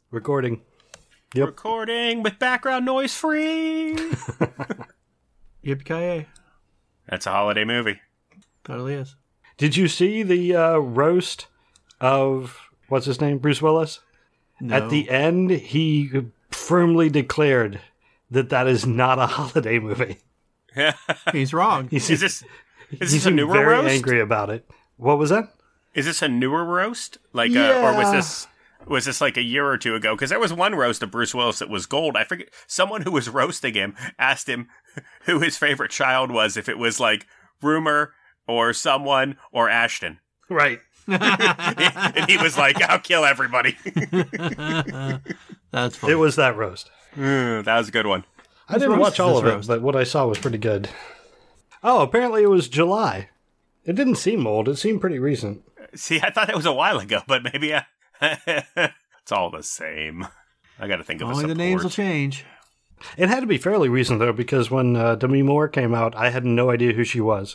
Recording. Yep. Recording with background noise free. Yippee-ki-yay. That's a holiday movie. Totally is. Did you see the roast of, what's his name, Bruce Willis? No. At the end, he firmly declared that is not a holiday movie. He's wrong. Is this He a seemed newer very roast? angry about it. What was that? Is this a newer roast? Like, Yeah. or was this like a year or two ago? Because there was one roast of Bruce Willis that was gold. I forget. Someone who was roasting him asked him who his favorite child was, if it was like Rumor or someone or Ashton. Right. And he was like, I'll kill everybody. That's funny. It was that roast. That was a good one. I didn't roast watch is all this of it, roast? but what I saw was pretty good. Oh, apparently it was July. It didn't seem old. It seemed pretty recent. See, I thought that was a while ago, but maybe it's all the same. I got to think of a Only support. the names will change. It had to be fairly recent, though, because when Demi Moore came out, I had no idea who she was.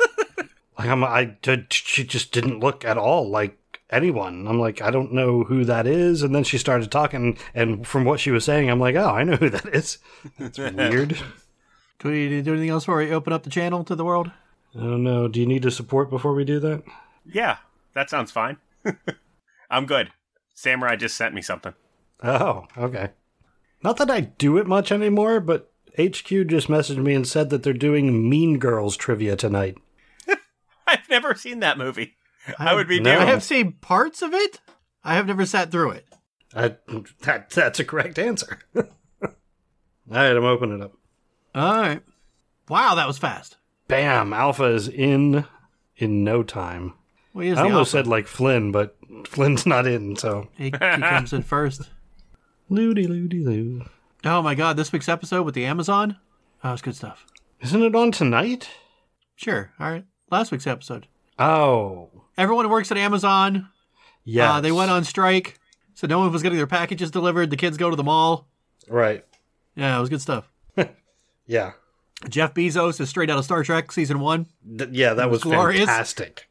She just didn't look at all like anyone. I'm like, I don't know who that is. And then she started talking, and from what she was saying, I'm like, oh, I know who that is. That's weird. Do we do anything else before we open up the channel to the world? I don't know. Do you need a support before we do that? Yeah, that sounds fine. I'm good. Samurai just sent me something. Oh, okay. Not that I do it much anymore, but HQ just messaged me and said that they're doing Mean Girls trivia tonight. I've never seen that movie. I would be No. I doing. have seen parts of it. I have never sat through it. That's a correct answer. All right, I'm opening it up. All right. Wow, that was fast. Bam! Alpha is in no time. Well, he is I the almost alpha. said like Flynn, but Flynn's not in, so. He comes in first. Loody-loody-loo. Oh my god, this week's episode with the Amazon? Oh, it's good stuff. Isn't it on tonight? Sure. All right. Last week's episode. Oh. Everyone who works at Amazon, Yeah. they went on strike, so no one was getting their packages delivered. The kids go to the mall. Right. Yeah, it was good stuff. Yeah. Jeff Bezos is straight out of Star Trek Season 1. Yeah, that was glorious. fantastic.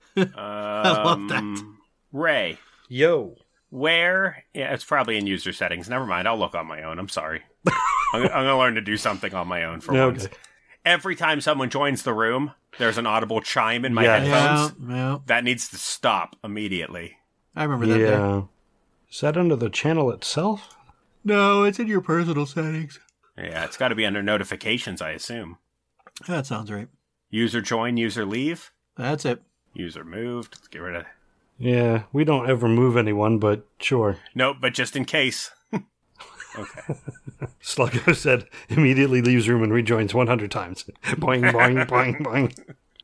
I love that. Ray, Yo. where? Yeah, it's probably in user settings. Never mind. I'll look on my own. I'm sorry. I'm going to learn to do something on my own for once. Okay. Every time someone joins the room, there's an audible chime in my Yeah. headphones. Yeah. That needs to stop immediately. I remember that day. Yeah. Is that under the channel itself? No, it's in your personal settings. Yeah, it's got to be under notifications, I assume. That sounds right. User join, user leave, That's it. user moved. Let's get rid of. Yeah, we don't ever move anyone, but sure. No, but just in case. Okay. Sluggo said, immediately leaves room and rejoins 100 times. Boing, boing, boing,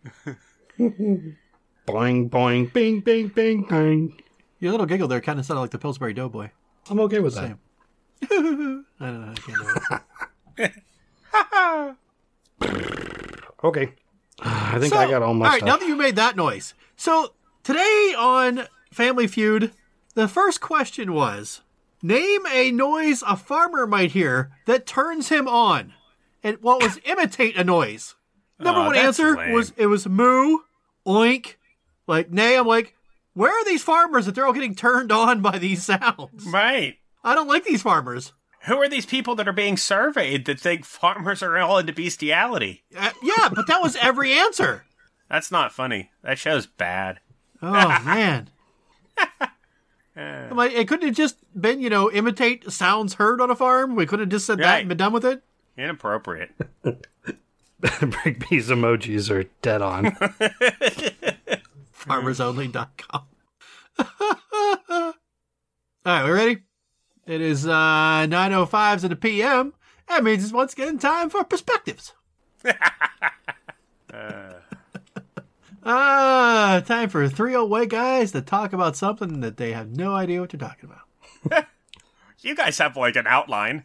boing. Boing, boing, bing, bing, bing, bing. Your little giggle there kind of sounded like the Pillsbury Doughboy. I'm okay with that. Same. I don't know. I can't do it. Okay. I think I got all my all right, stuff. now that you made that noise. So, today on Family Feud, the first question was, name a noise a farmer might hear that turns him on. And what was imitate a noise. Number one that's answer lame. was moo, oink, like nay. I'm like, where are these farmers that they're all getting turned on by these sounds? Right. I don't like these farmers. Who are these people that are being surveyed that think farmers are all into bestiality? Yeah, but that was every answer. That's not funny. That show's bad. Oh, man. I'm like, it couldn't have just been, imitate sounds heard on a farm. We could have just said that Right. and been done with it. Inappropriate. Brigby's emojis are dead on. FarmersOnly.com. All right, we ready? It is 9:05 in the PM. That means it's once again time for perspectives. Time for three old white guys to talk about something that they have no idea what they're talking about. You guys have like an outline.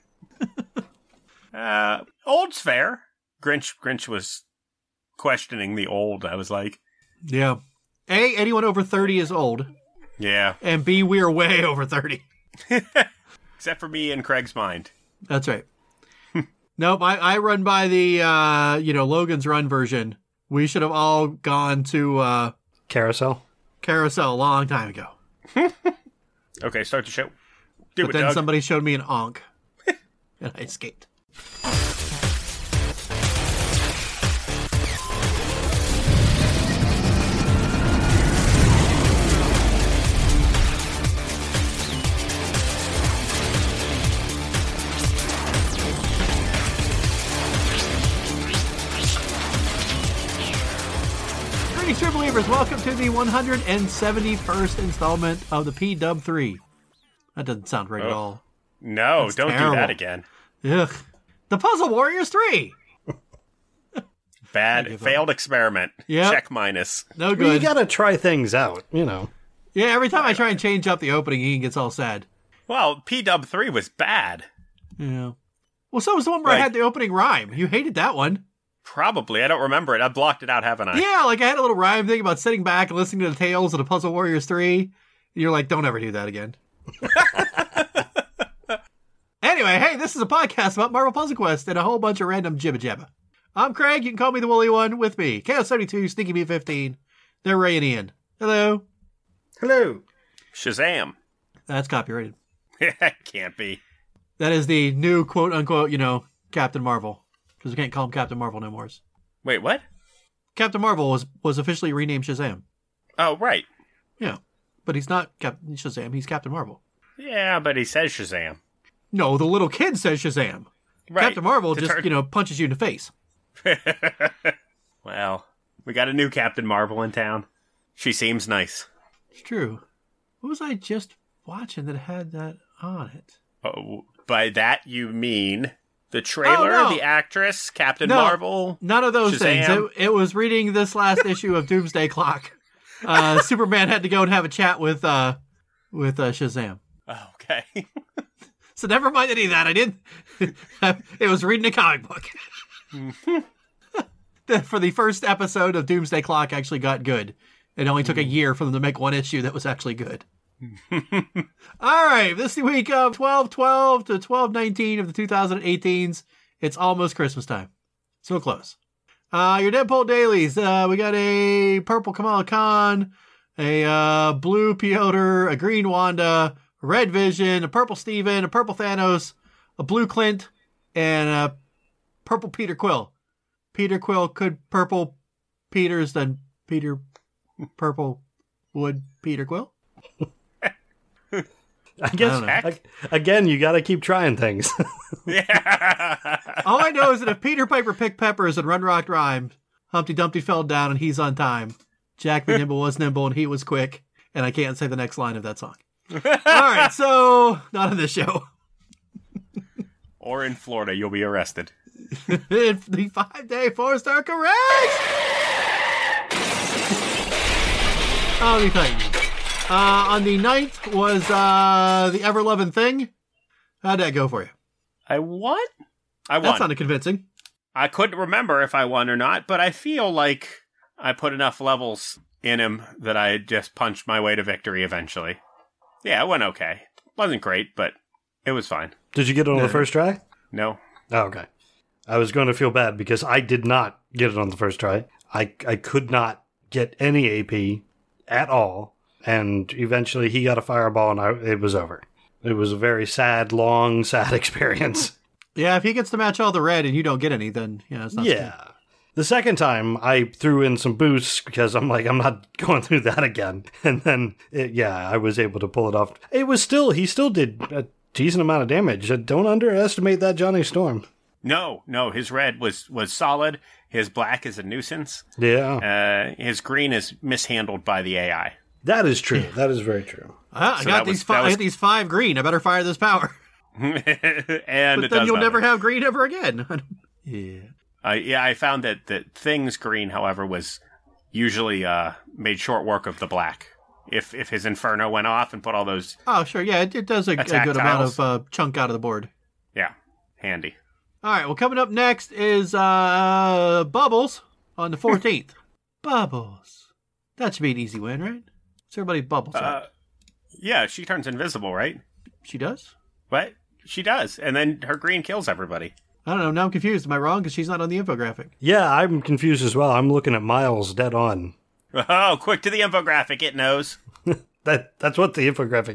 Old's fair. Grinch was questioning the old. I was like, Yeah. A, anyone over 30 is old. yeah. And B, we are way over 30. Except for me in Craig's mind. That's right. Nope, I run by the, Logan's Run version. We should have all gone to Carousel. Carousel a long time ago. Okay, start the show. Do but it, then Doug. somebody showed me an onk, and I escaped. Greetings, true believers. Welcome to the 171st installment of the P-Dub 3. That doesn't sound right at all. No, That's don't terrible. do that again. Ugh. The Puzzle Warriors 3. Bad, failed experiment. Yep. Check minus. No Well, good. you gotta try things out, you know. Yeah, every time I try and change up the opening, Ian gets all sad. Well, P-Dub 3 was bad. Yeah. Well, so was the one where I Like- had the opening rhyme. You hated that one. Probably. I don't remember it. I blocked it out, haven't I? Yeah, like I had a little rhyme thing about sitting back and listening to the tales of the Puzzle Warriors 3. And you're like, don't ever do that again. Anyway, hey, this is a podcast about Marvel Puzzle Quest and a whole bunch of random jibba jabba. I'm Craig. You can call me the Woolly One. With me, Chaos72, Sneaky B15. They're Ray and Ian. Hello. Hello. Shazam. That's copyrighted. Can't be. That is the new quote unquote, Captain Marvel. Because we can't call him Captain Marvel no more. Wait, what? Captain Marvel was officially renamed Shazam. Oh, right. Yeah. But he's not Captain Shazam, he's Captain Marvel. Yeah, but he says Shazam. No, the little kid says Shazam. Right. Captain Marvel To just, turn- punches you in the face. Well, we got a new Captain Marvel in town. She seems nice. It's true. What was I just watching that had that on it? Oh, by that you mean the trailer, Oh, no. the actress, Captain No. Marvel? None of those things. Shazam. It was reading this last issue of Doomsday Clock. Superman had to go and have a chat with Shazam. Oh, okay. So never mind any of that. I didn't. It was reading a comic book. For the first episode of Doomsday Clock actually got good. It only took a year for them to make one issue that was actually good. All right, this is the week of 12/12 to 12/19 of the 2018s. It's almost Christmas time. So close. Your Deadpool dailies. We got a purple Kamala Khan, a blue Piotr, a green Wanda, a red Vision, a purple Steven, a purple Thanos, a blue Clint, and a purple Peter Quill. Peter Quill could purple Peters, then Peter purple would Peter Quill. I guess, don't know. again, you gotta keep trying things. Yeah. All I know is that if Peter Piper picked peppers and Run Rock Rhyme, Humpty Dumpty fell down and he's on time. Jack the Nimble was nimble and he was quick. And I can't say the next line of that song. All right, so not on this show. Or in Florida, you'll be arrested. It's the 5-day 4-star correct. Oh, the Titans. On the 9th was the Ever-Loving Thing. How'd that go for you? I won? I That won. sounded convincing. I couldn't remember if I won or not, but I feel like I put enough levels in him that I just punched my way to victory eventually. Yeah, it went okay. Wasn't great, but it was fine. Did you get it on the first try? No. Oh, okay. I was going to feel bad because I did not get it on the first try. I could not get any AP at all. And eventually he got a fireball and it was over. It was a very sad, long, sad experience. Yeah, if he gets to match all the red and you don't get any, then it's not Yeah. The second time I threw in some boosts because I'm like, I'm not going through that again. And then, I was able to pull it off. He still did a decent amount of damage. Don't underestimate that Johnny Storm. No, his red was solid. His black is a nuisance. Yeah. His green is mishandled by the AI. That is true. That is very true. I So got that these was- five. that was- I got these 5 green. I better fire this power. And But it then does you'll nothing. never have green ever again. Yeah. I found that Thing's green, however, was usually made short work of the black. If his Inferno went off and put all those, Oh, sure. Yeah, it does a Attack good amount tiles. of chunk out of the board. yeah, handy. All right. Well, coming up next is Bubbles on the 14th. Bubbles. That should be an easy win, right? It's everybody Bubbles. Right? Yeah, she turns invisible, right? She does? What? She does, and then her green kills everybody. I don't know. Now I'm confused. Am I wrong? Because she's not on the infographic. Yeah, I'm confused as well. I'm looking at Miles dead on. Oh, quick to the infographic, it knows. That's what the infographic has.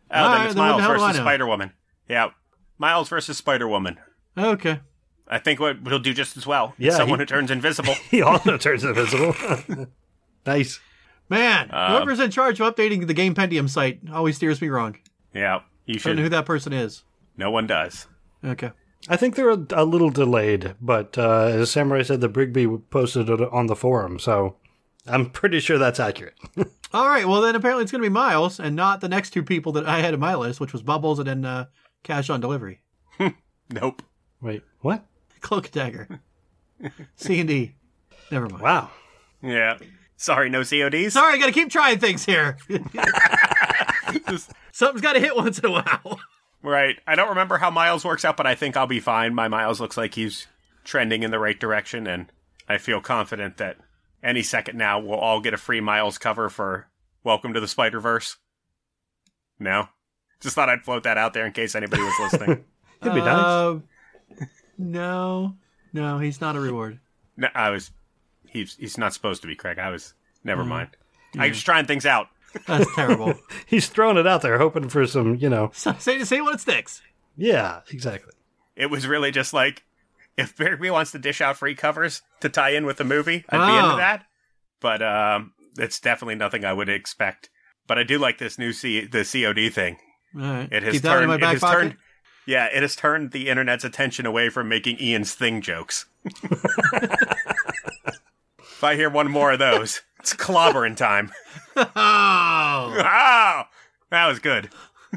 Oh, All then right, it's then what the Miles hell do I versus know? Spider-Woman. Yeah, Miles versus Spider-Woman. Okay. I think what he'll do just as well. Yeah, Someone who turns invisible. He also turns invisible. Nice. Man, whoever's in charge of updating the Game Pentium site always steers me wrong. Yeah, you I don't should. know who that person is. No one does. Okay. I think they're a little delayed, but as Samurai said, the Brigby posted it on the forum, so I'm pretty sure that's accurate. All right, well, then apparently it's going to be Miles and not the next two people that I had in my list, which was Bubbles and then Cash on Delivery. Nope. Wait, what? Cloak and Dagger. C&D. Never mind. Wow. Yeah. Sorry, no CODs? Sorry, I got to keep trying things here. Something's got to hit once in a while. Right. I don't remember how Miles works out, but I think I'll be fine. My Miles looks like he's trending in the right direction, and I feel confident that any second now we'll all get a free Miles cover for Welcome to the Spider-Verse. No? Just thought I'd float that out there in case anybody was listening. It'd be nice. No, he's not a reward. No, he's not supposed to be, Craig. Never mind. I'm just trying things out. That's terrible. He's throwing it out there, hoping for some, Say what it sticks. Yeah, exactly. It was really just like, if Barry wants to dish out free covers to tie in with the movie, I'd be into that. But it's definitely nothing I would expect. But I do like this new the COD thing. All right. It has Keep that in my back pocket. It has turned the internet's attention away from making Ian's thing jokes. If I hear one more of those, it's clobbering time. Oh, Oh, that was good.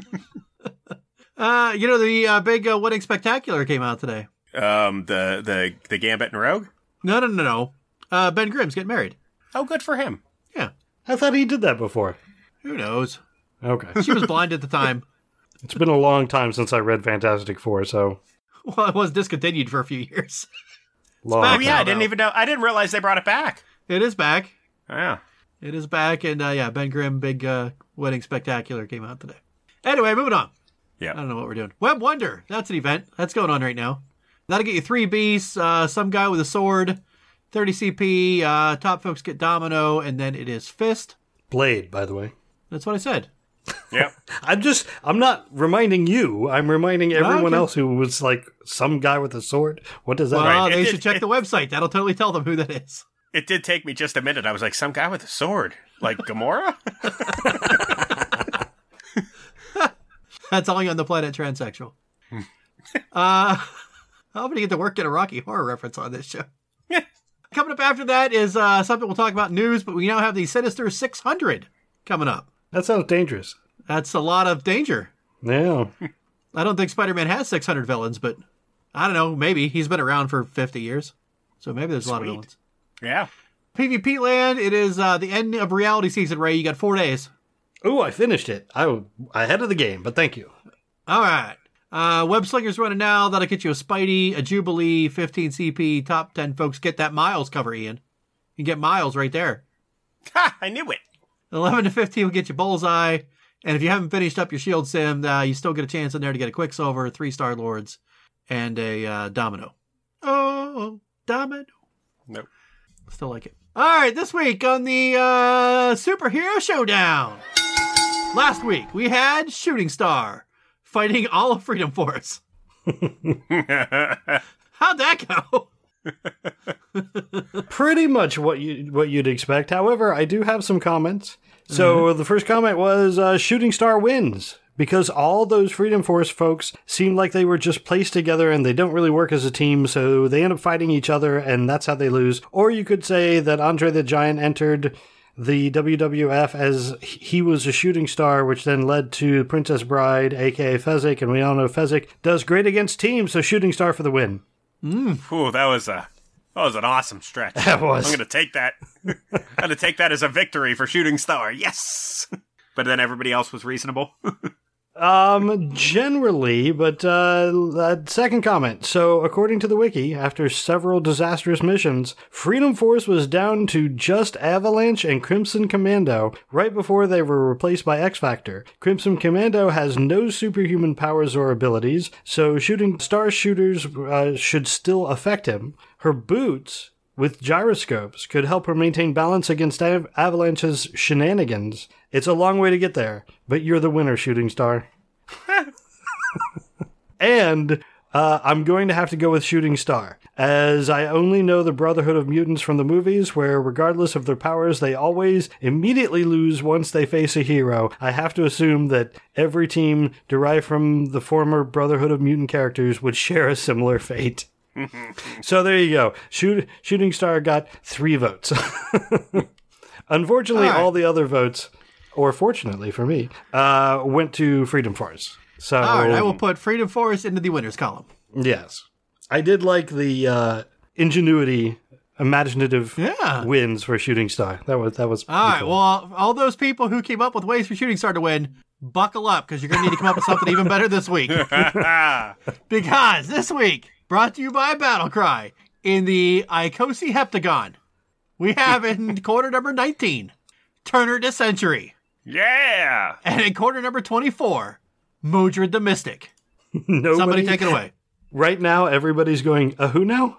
the big Wedding Spectacular came out today. The Gambit and Rogue? No. Ben Grimm's getting married. Oh, good for him. Yeah. I thought he did that before. Who knows? Okay. She was blind at the time. It's been a long time since I read Fantastic Four, so... Well, it was discontinued for a few years. Long back Oh, yeah, now, I didn't though. even know. I didn't realize they brought it back. It is back. Yeah. It is back, and Ben Grimm, big Wedding Spectacular came out today. Anyway, moving on. Yeah. I don't know what we're doing. Web Wonder, that's an event. That's going on right now. That'll get you 3 beasts, some guy with a sword, 30 CP, top folks get Domino, and then it is Fist. Blade, by the way. That's what I said. Yep. I'm not reminding you. I'm reminding everyone Okay. else who was like, some guy with a sword. What does that Well, mean? Right. they It should did- check the website. That'll totally tell them who that is. It did take me just a minute. I was like, some guy with a sword? Like Gamora? That's all on the planet transsexual. I'm going to get to work at a Rocky Horror reference on this show. Yeah. Coming up after that is something we'll talk about news, but we now have the Sinister 600 coming up. That sounds dangerous. That's a lot of danger. Yeah. I don't think Spider-Man has 600 villains, but I don't know. Maybe. He's been around for 50 years. So maybe there's a lot of Sweet. villains. Yeah. PvP Land, it is the end of reality season, Ray. You got 4 days. Ooh, I finished it. Ahead of the game, but thank you. All right. Web Slinger's running now. That'll get you a Spidey, a Jubilee, 15 CP, top 10 folks. Get that Miles cover, Ian. You can get Miles right there. Ha! I knew it. 11 to 15 will get you Bullseye. And if you haven't finished up your Shield Sim, you still get a chance in there to get a Quicksilver, 3 Star Lords, and a Domino. Oh, Domino. Nope. Still like it. All right, this week on the Superhero Showdown. Last week, we had Shooting Star fighting all of Freedom Force. How'd that go? Pretty much what you'd expect. However, I do have some comments. So the first comment was Shooting Star wins because all those Freedom Force folks seemed like they were just placed together and they don't really work as a team, so they end up fighting each other and that's how they lose. Or you could say that Andre the Giant entered the WWF as he was a shooting star, which then led to Princess Bride, aka Fezzik, and we all know Fezzik does great against teams, so Shooting Star for the win. Ooh, that was an awesome stretch. That was. I'm going to take that. I'm going to take that as a victory for Shooting Star. Yes! But then everybody else was reasonable. Generally, but second comment. So, according to the wiki, after several disastrous missions, Freedom Force was down to just Avalanche and Crimson Commando right before they were replaced by X-Factor. Crimson Commando has no superhuman powers or abilities, so Shooting Star shooters should still affect him. Her boots with gyroscopes could help her maintain balance against Avalanche's shenanigans. It's a long way to get there, but you're the winner, Shooting Star. And I'm going to have to go with Shooting Star, as I only know the Brotherhood of Mutants from the movies, where regardless of their powers, they always immediately lose once they face a hero. I have to assume that every team derived from the former Brotherhood of Mutant characters would share a similar fate. So there you go. Shooting Star got 3 votes. Unfortunately, all the other votes, or fortunately for me, went to Freedom Force. So, all right, I will put Freedom Force into the winners column. Yes. I did like the ingenuity, imaginative wins for Shooting Star. That was all right. Cool. Well, all those people who came up with ways for Shooting Star to win, buckle up, because you're going to need to come up with something even better this week. Because this week, brought to you by Battle Cry, in the Icosi Heptagon, we have in quarter number 19, Turner the Century. Yeah! And in quarter number 24, Modred the Mystic. Somebody take it away. Right now, everybody's going, who now?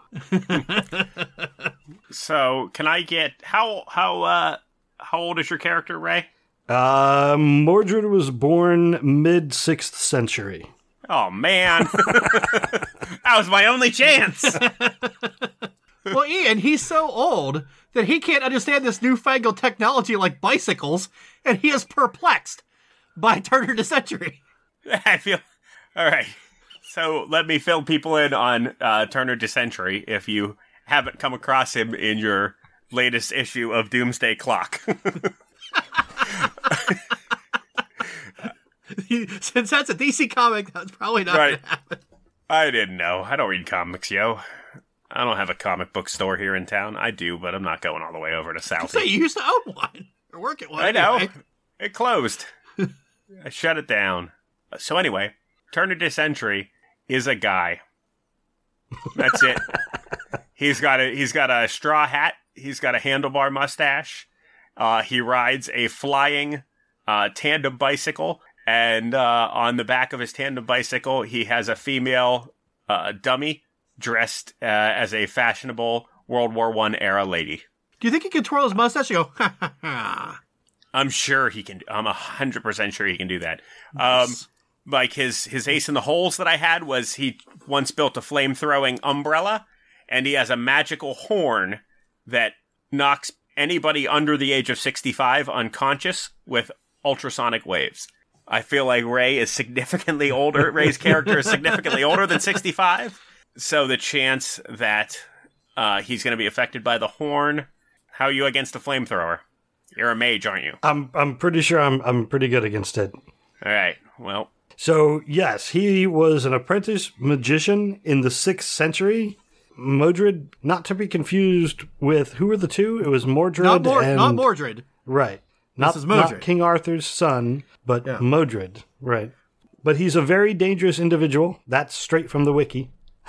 So, can I get how old is your character, Ray? Mordred was born mid-6th century. Oh, man. That was my only chance. Well, Ian, he's so old that he can't understand this newfangled technology like bicycles, and he is perplexed by Turner the Century. I feel... All right. So let me fill people in on Turner the Century if you haven't come across him in your latest issue of Doomsday Clock. Since that's a DC comic, that's probably not going to happen. I didn't know. I don't read comics, yo. I don't have a comic book store here in town. I do, but I'm not going all the way over to South. So you used to own one. Or work at one. I know. Anyway. It closed. I shut it down. So anyway, Turner the Century is a guy. That's it. He's got a straw hat. He's got a handlebar mustache. He rides a flying tandem bicycle. And on the back of his tandem bicycle, he has a female dummy dressed as a fashionable World War I era lady. Do you think he can twirl his mustache and go, ha, ha, ha? I'm sure he can. I'm 100% sure he can do that. Nice. Like his ace in the holes that I had was he once built a flame-throwing umbrella, and he has a magical horn that knocks anybody under the age of 65 unconscious with ultrasonic waves. I feel like Ray is significantly older. Ray's character is significantly older than 65. So the chance that he's going to be affected by the horn, how are you against a flamethrower? You're a mage, aren't you? I'm pretty sure I'm pretty good against it. All right. Well. So, yes, he was an apprentice magician in the 6th century. Modred, not to be confused with, who were the two? It was Mordred not Mordred. Right. This is Modred. Not King Arthur's son, but Modred. Right. But he's a very dangerous individual. That's straight from the wiki.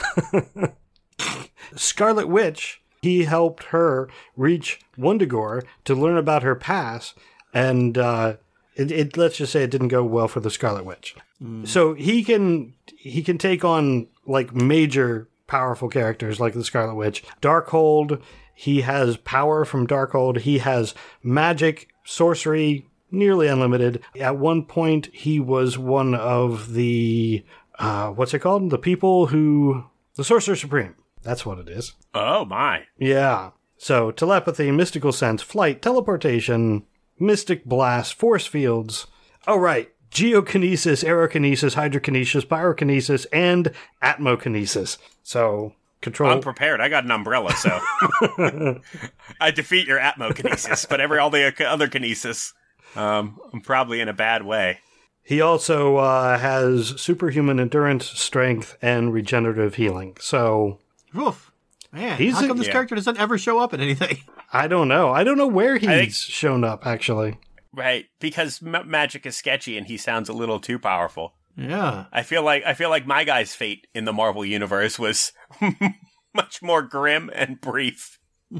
Scarlet Witch, he helped her reach Wundagore to learn about her past, and it let's just say it didn't go well for the Scarlet Witch. So he can take on like major powerful characters like the Scarlet Witch. Darkhold, he has power from Darkhold. He has magic, sorcery, nearly unlimited. At one point, he was one of the what's it called? The Sorcerer Supreme. That's what it is. Oh my. Yeah. So telepathy, mystical sense, flight, teleportation, mystic blast, force fields. Oh, right. Geokinesis, aerokinesis, hydrokinesis, pyrokinesis, and atmokinesis. So, control. I'm prepared. I got an umbrella, so. I defeat your atmokinesis, but all the other kinesis, I'm probably in a bad way. He also has superhuman endurance, strength, and regenerative healing. So. Oof. Man, how come this character doesn't ever show up in anything? I don't know. I don't know where he's shown up, actually. Right, because magic is sketchy and he sounds a little too powerful. Yeah. I feel like my guy's fate in the Marvel Universe was much more grim and brief.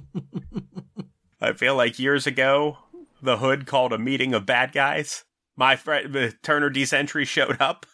I feel like years ago, the Hood called a meeting of bad guys. My friend, Turner the Century showed up.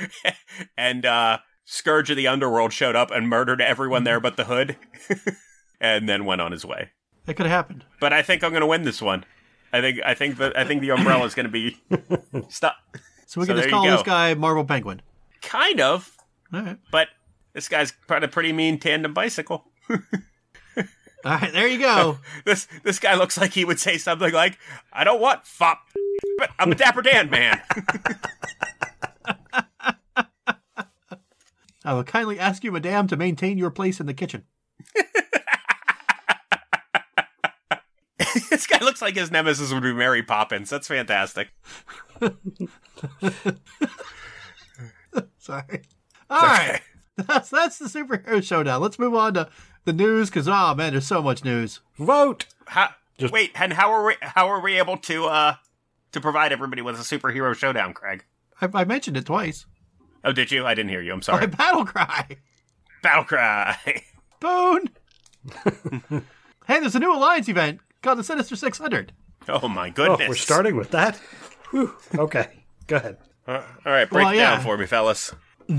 And Scourge of the Underworld showed up and murdered everyone there but the Hood. and then went on his way. That could have happened. But I think I'm going to win this one. I think the umbrella is going to be stop. So we can just call this guy Marvel Penguin. Kind of. All right. But this guy's got a pretty mean tandem bicycle. All right, there you go. This guy looks like he would say something like, "I don't want fop, but I'm a Dapper Dan man." I will kindly ask you, madame, to maintain your place in the kitchen. This guy looks like his nemesis would be Mary Poppins. That's fantastic. Sorry. All right. That's the superhero showdown. Let's move on to the news because, oh man, there's so much news. Vote. Wait, and how are we able to provide everybody with a superhero showdown, Craig? I mentioned it twice. Oh, did you? I didn't hear you. I'm sorry. Battle Cry. Battle Cry. Boone. Hey, there's a new Alliance event called the Sinister 600. Oh my goodness. Oh, we're starting with that? Whew. Okay, go ahead. All right, break down for me, fellas.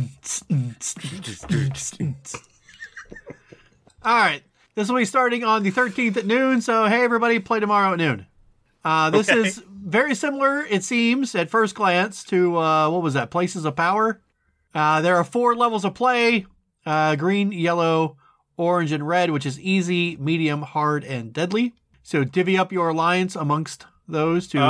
All right, this will be starting on the 13th at noon, so hey, everybody, play tomorrow at noon. This is very similar, it seems, at first glance, to, what was that, Places of Power? There are 4 levels of play, green, yellow, orange, and red, which is easy, medium, hard, and deadly. So divvy up your alliance amongst those two.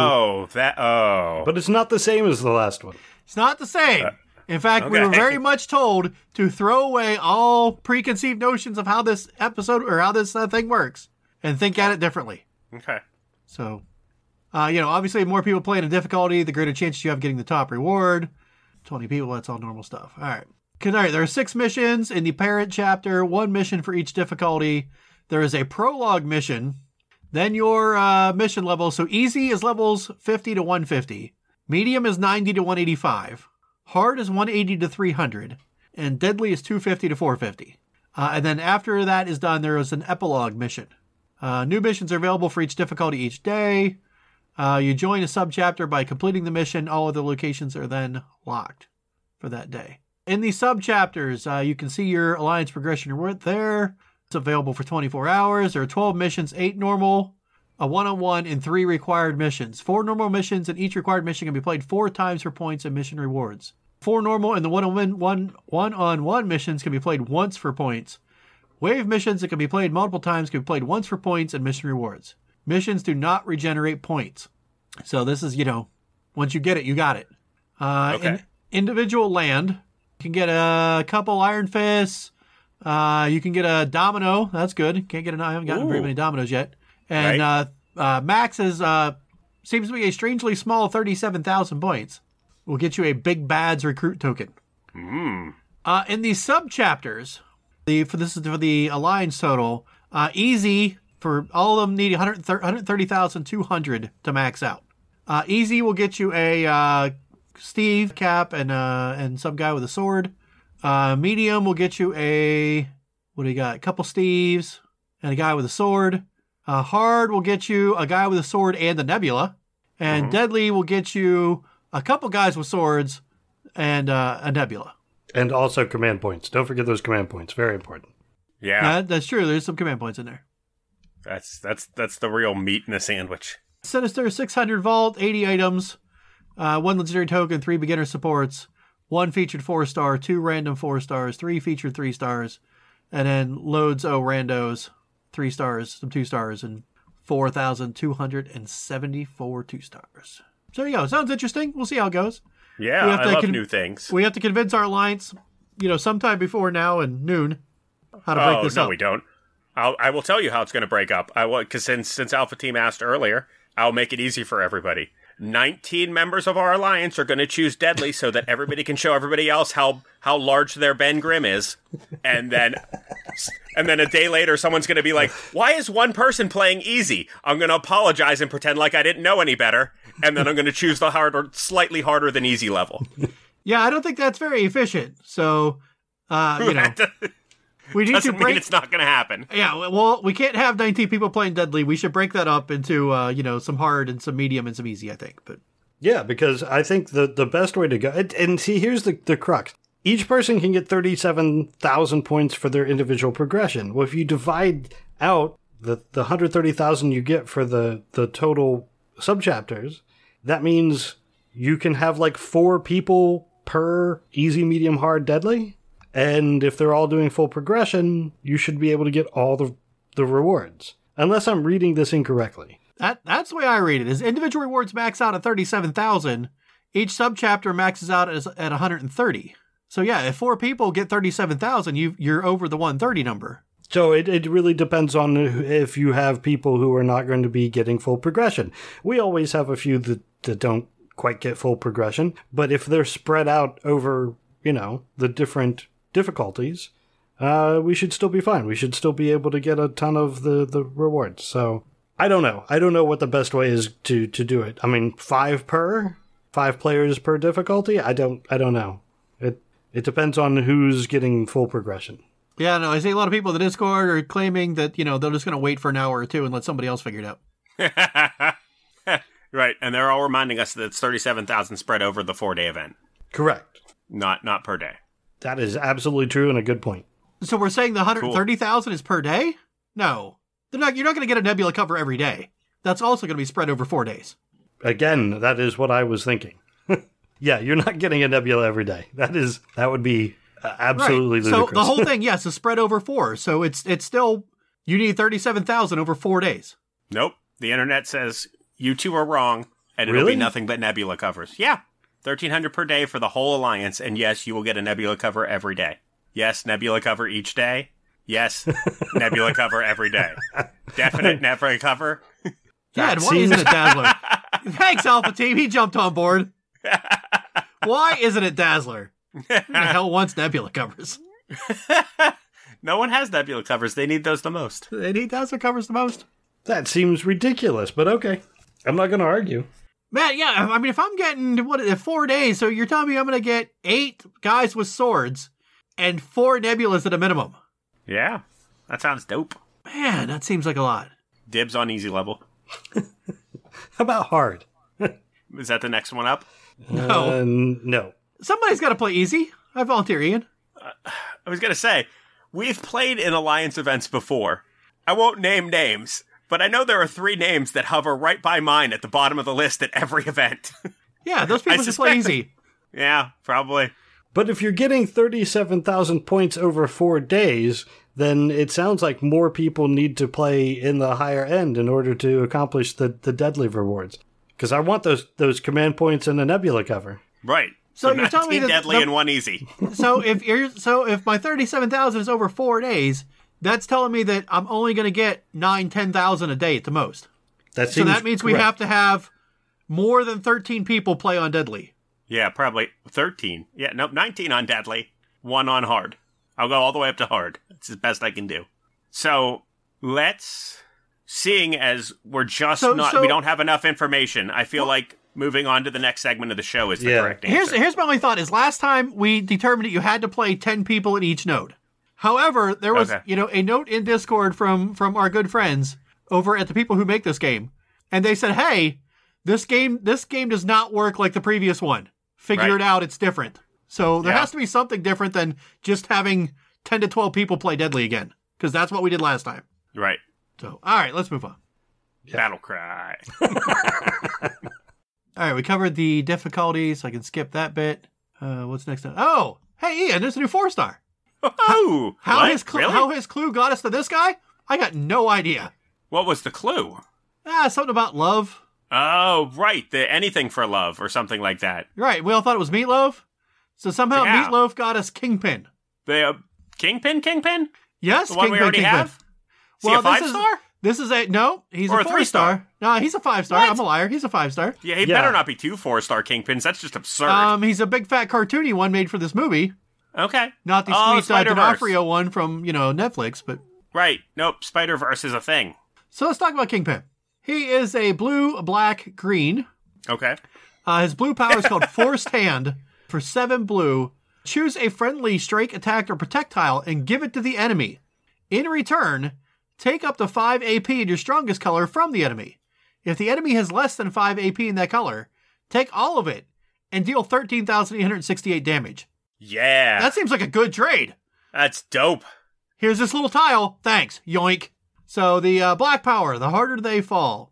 But it's not the same as the last one. It's not the same. In fact, we were very much told to throw away all preconceived notions of how this episode or how this thing works and think at it differently. Okay. So, obviously, the more people play in a difficulty, the greater chance you have of getting the top reward. 20 people, that's all normal stuff. All right. All right, there are 6 missions in the parent chapter, 1 mission for each difficulty. There is a prologue mission, then your mission level. So easy is levels 50 to 150. Medium is 90 to 185. Hard is 180 to 300. And deadly is 250 to 450. And then after that is done, there is an epilogue mission. New missions are available for each difficulty each day. You join a subchapter by completing the mission. All other locations are then locked for that day. In the subchapters, you can see your alliance progression right there. It's available for 24 hours. There are 12 missions, 8 normal, a one-on-one, and 3 required missions. 4 normal missions, and each required mission can be played 4 times for points and mission rewards. 4 normal and the one-on-one missions can be played once for points. Wave missions that can be played multiple times can be played once for points and mission rewards. Missions do not regenerate points. So this is, once you get it, you got it. In individual land, you can get a couple Iron Fists. You can get a Domino. That's good. I haven't gotten very many Dominoes yet. And Max is seems to be a strangely small 37,000 points. We'll get you a Big Bad's recruit token. In the sub-chapters, this is for the Alliance total, easy, for all of them need 130,200 to max out. Easy will get you a Steve, Cap, and some guy with a sword. Medium will get you a couple Steves and a guy with a sword. Hard will get you a guy with a sword and a Nebula. And Deadly will get you a couple guys with swords and a Nebula. And also command points. Don't forget those command points. Very important. Yeah. That's true. There's some command points in there. That's the real meat in the sandwich. Sinister 600 Vault, 80 items, 1 legendary token, 3 beginner supports, 1 featured 4-star, 2 random 4 stars, 3 featured 3 stars, and then loads of randos, 3 stars, some 2 stars, and 4,274 2 stars. So there you go. Sounds interesting. We'll see how it goes. Yeah, I love new things. We have to convince our alliance, sometime before now and noon, how to break this up. No, we don't. I will tell you how it's going to break up. Because since Alpha Team asked earlier, I'll make it easy for everybody. 19 members of our alliance are going to choose Deadly so that everybody can show everybody else how large their Ben Grimm is. And then a day later, someone's going to be like, why is one person playing easy? I'm going to apologize and pretend like I didn't know any better. And then I'm going to choose the slightly harder than easy level. Yeah, I don't think that's very efficient. So, we need Doesn't mean it's not going to happen. Yeah, well, we can't have 19 people playing Deadly. We should break that up into, some hard and some medium and some easy, I think. But yeah, because I think the best way to go... And see, here's the crux. Each person can get 37,000 points for their individual progression. Well, if you divide out the 130,000 you get for the total subchapters, that means you can have like 4 people per easy, medium, hard, deadly. And if they're all doing full progression, you should be able to get all the rewards. Unless I'm reading this incorrectly. That's the way I read it. Is individual rewards max out at 37,000. Each subchapter maxes out at 130. So yeah, if 4 people get 37,000, you're over the 130 number. So it really depends on if you have people who are not going to be getting full progression. We always have a few that don't quite get full progression, but if they're spread out over, the different difficulties, we should still be fine. We should still be able to get a ton of the rewards. So I don't know. I don't know what the best way is to do it. I mean, 5 players per difficulty? I don't know. It depends on who's getting full progression. Yeah, no, I see a lot of people in the Discord are claiming that, they're just going to wait for an hour or two and let somebody else figure it out. Right, and they're all reminding us that it's 37,000 spread over the 4-day event. Correct. Not per day. That is absolutely true and a good point. So we're saying the 130,000 is per day? No. You're not going to get a nebula cover every day. That's also going to be spread over 4 days. Again, that is what I was thinking. Yeah, you're not getting a nebula every day. That would be absolutely ludicrous. So the whole thing, yes, is spread over 4. So it's still, you need 37,000 over 4 days. Nope. The internet says you two are wrong, and it'll be nothing but nebula covers. Yeah. 1,300 per day for the whole alliance, and yes, you will get a nebula cover every day. Yes, nebula cover each day. Yes, nebula cover every day. Definite nebula cover. Yeah, and why isn't it Dazzler? Thanks, Alpha Team. He jumped on board. Why isn't it Dazzler? Who the hell wants nebula covers? No one has nebula covers. They need those the most. They need Dazzler covers the most? That seems ridiculous, but okay. I'm not going to argue. Man, yeah, I mean, if I'm getting, 4 days, so you're telling me I'm going to get 8 guys with swords and 4 nebulas at a minimum. Yeah, that sounds dope. Man, that seems like a lot. Dibs on easy level. How about hard? Is that the next one up? No. No. Somebody's got to play easy. I volunteer, Ian. I was going to say, we've played in Alliance events before. I won't name names, but I know there are 3 names that hover right by mine at the bottom of the list at every event. Yeah, those people should play easy. Yeah, probably. But if you're getting 37,000 points over 4 days, then it sounds like more people need to play in the higher end in order to accomplish the deadly rewards. Because I want those command points and a nebula cover. Right. So you're telling me that deadly and 1 easy. So if my 37,000 is over 4 days, that's telling me that I'm only going to get 10,000 a day at the most. So that means we have to have more than 13 people play on deadly. Yeah, probably 13. Yeah, nope, 19 on deadly, 1 on hard. I'll go all the way up to hard. That's the best I can do. So seeing as we're just we don't have enough information, I feel like moving on to the next segment of the show is the correct answer. Here's my only thought is last time we determined that you had to play 10 people in each node. However, there was, a note in Discord from our good friends over at the people who make this game. And they said, hey, this game does not work like the previous one. Figure it out. It's different. So there has to be something different than just having 10 to 12 people play Deadly again. Because that's what we did last time. Right. So, all right, let's move on. Yeah. Battle cry. All right, we covered the difficulties. So I can skip that bit. What's next? Oh, hey, Ian, there's a new 4-star. Oh, how his clue got us to this guy? I got no idea. What was the clue? Something about love. Oh, right. The anything for love or something like that. Right. We all thought it was Meatloaf. So somehow Meatloaf got us Kingpin. The Kingpin? Yes, the one Kingpin, we already have? Is he a 5-star? This is no, he's or a 4-star. No, he's a 5-star. What? I'm a liar. He's a 5-star. Yeah, he better not be 2 4-star Kingpins. That's just absurd. He's a big fat cartoony one made for this movie. Okay. Not the sweet D'Onofrio one from, Netflix, but... Right. Nope. Spider-Verse is a thing. So let's talk about Kingpin. He is a blue, black, green. Okay. His blue power is called Forced Hand. For 7 blue, choose a friendly strike, attack, or projectile and give it to the enemy. In return, take up to 5 AP in your strongest color from the enemy. If the enemy has less than 5 AP in that color, take all of it and deal 13,868 damage. Yeah. That seems like a good trade. That's dope. Here's this little tile. Thanks. Yoink. So the black power, the harder they fall.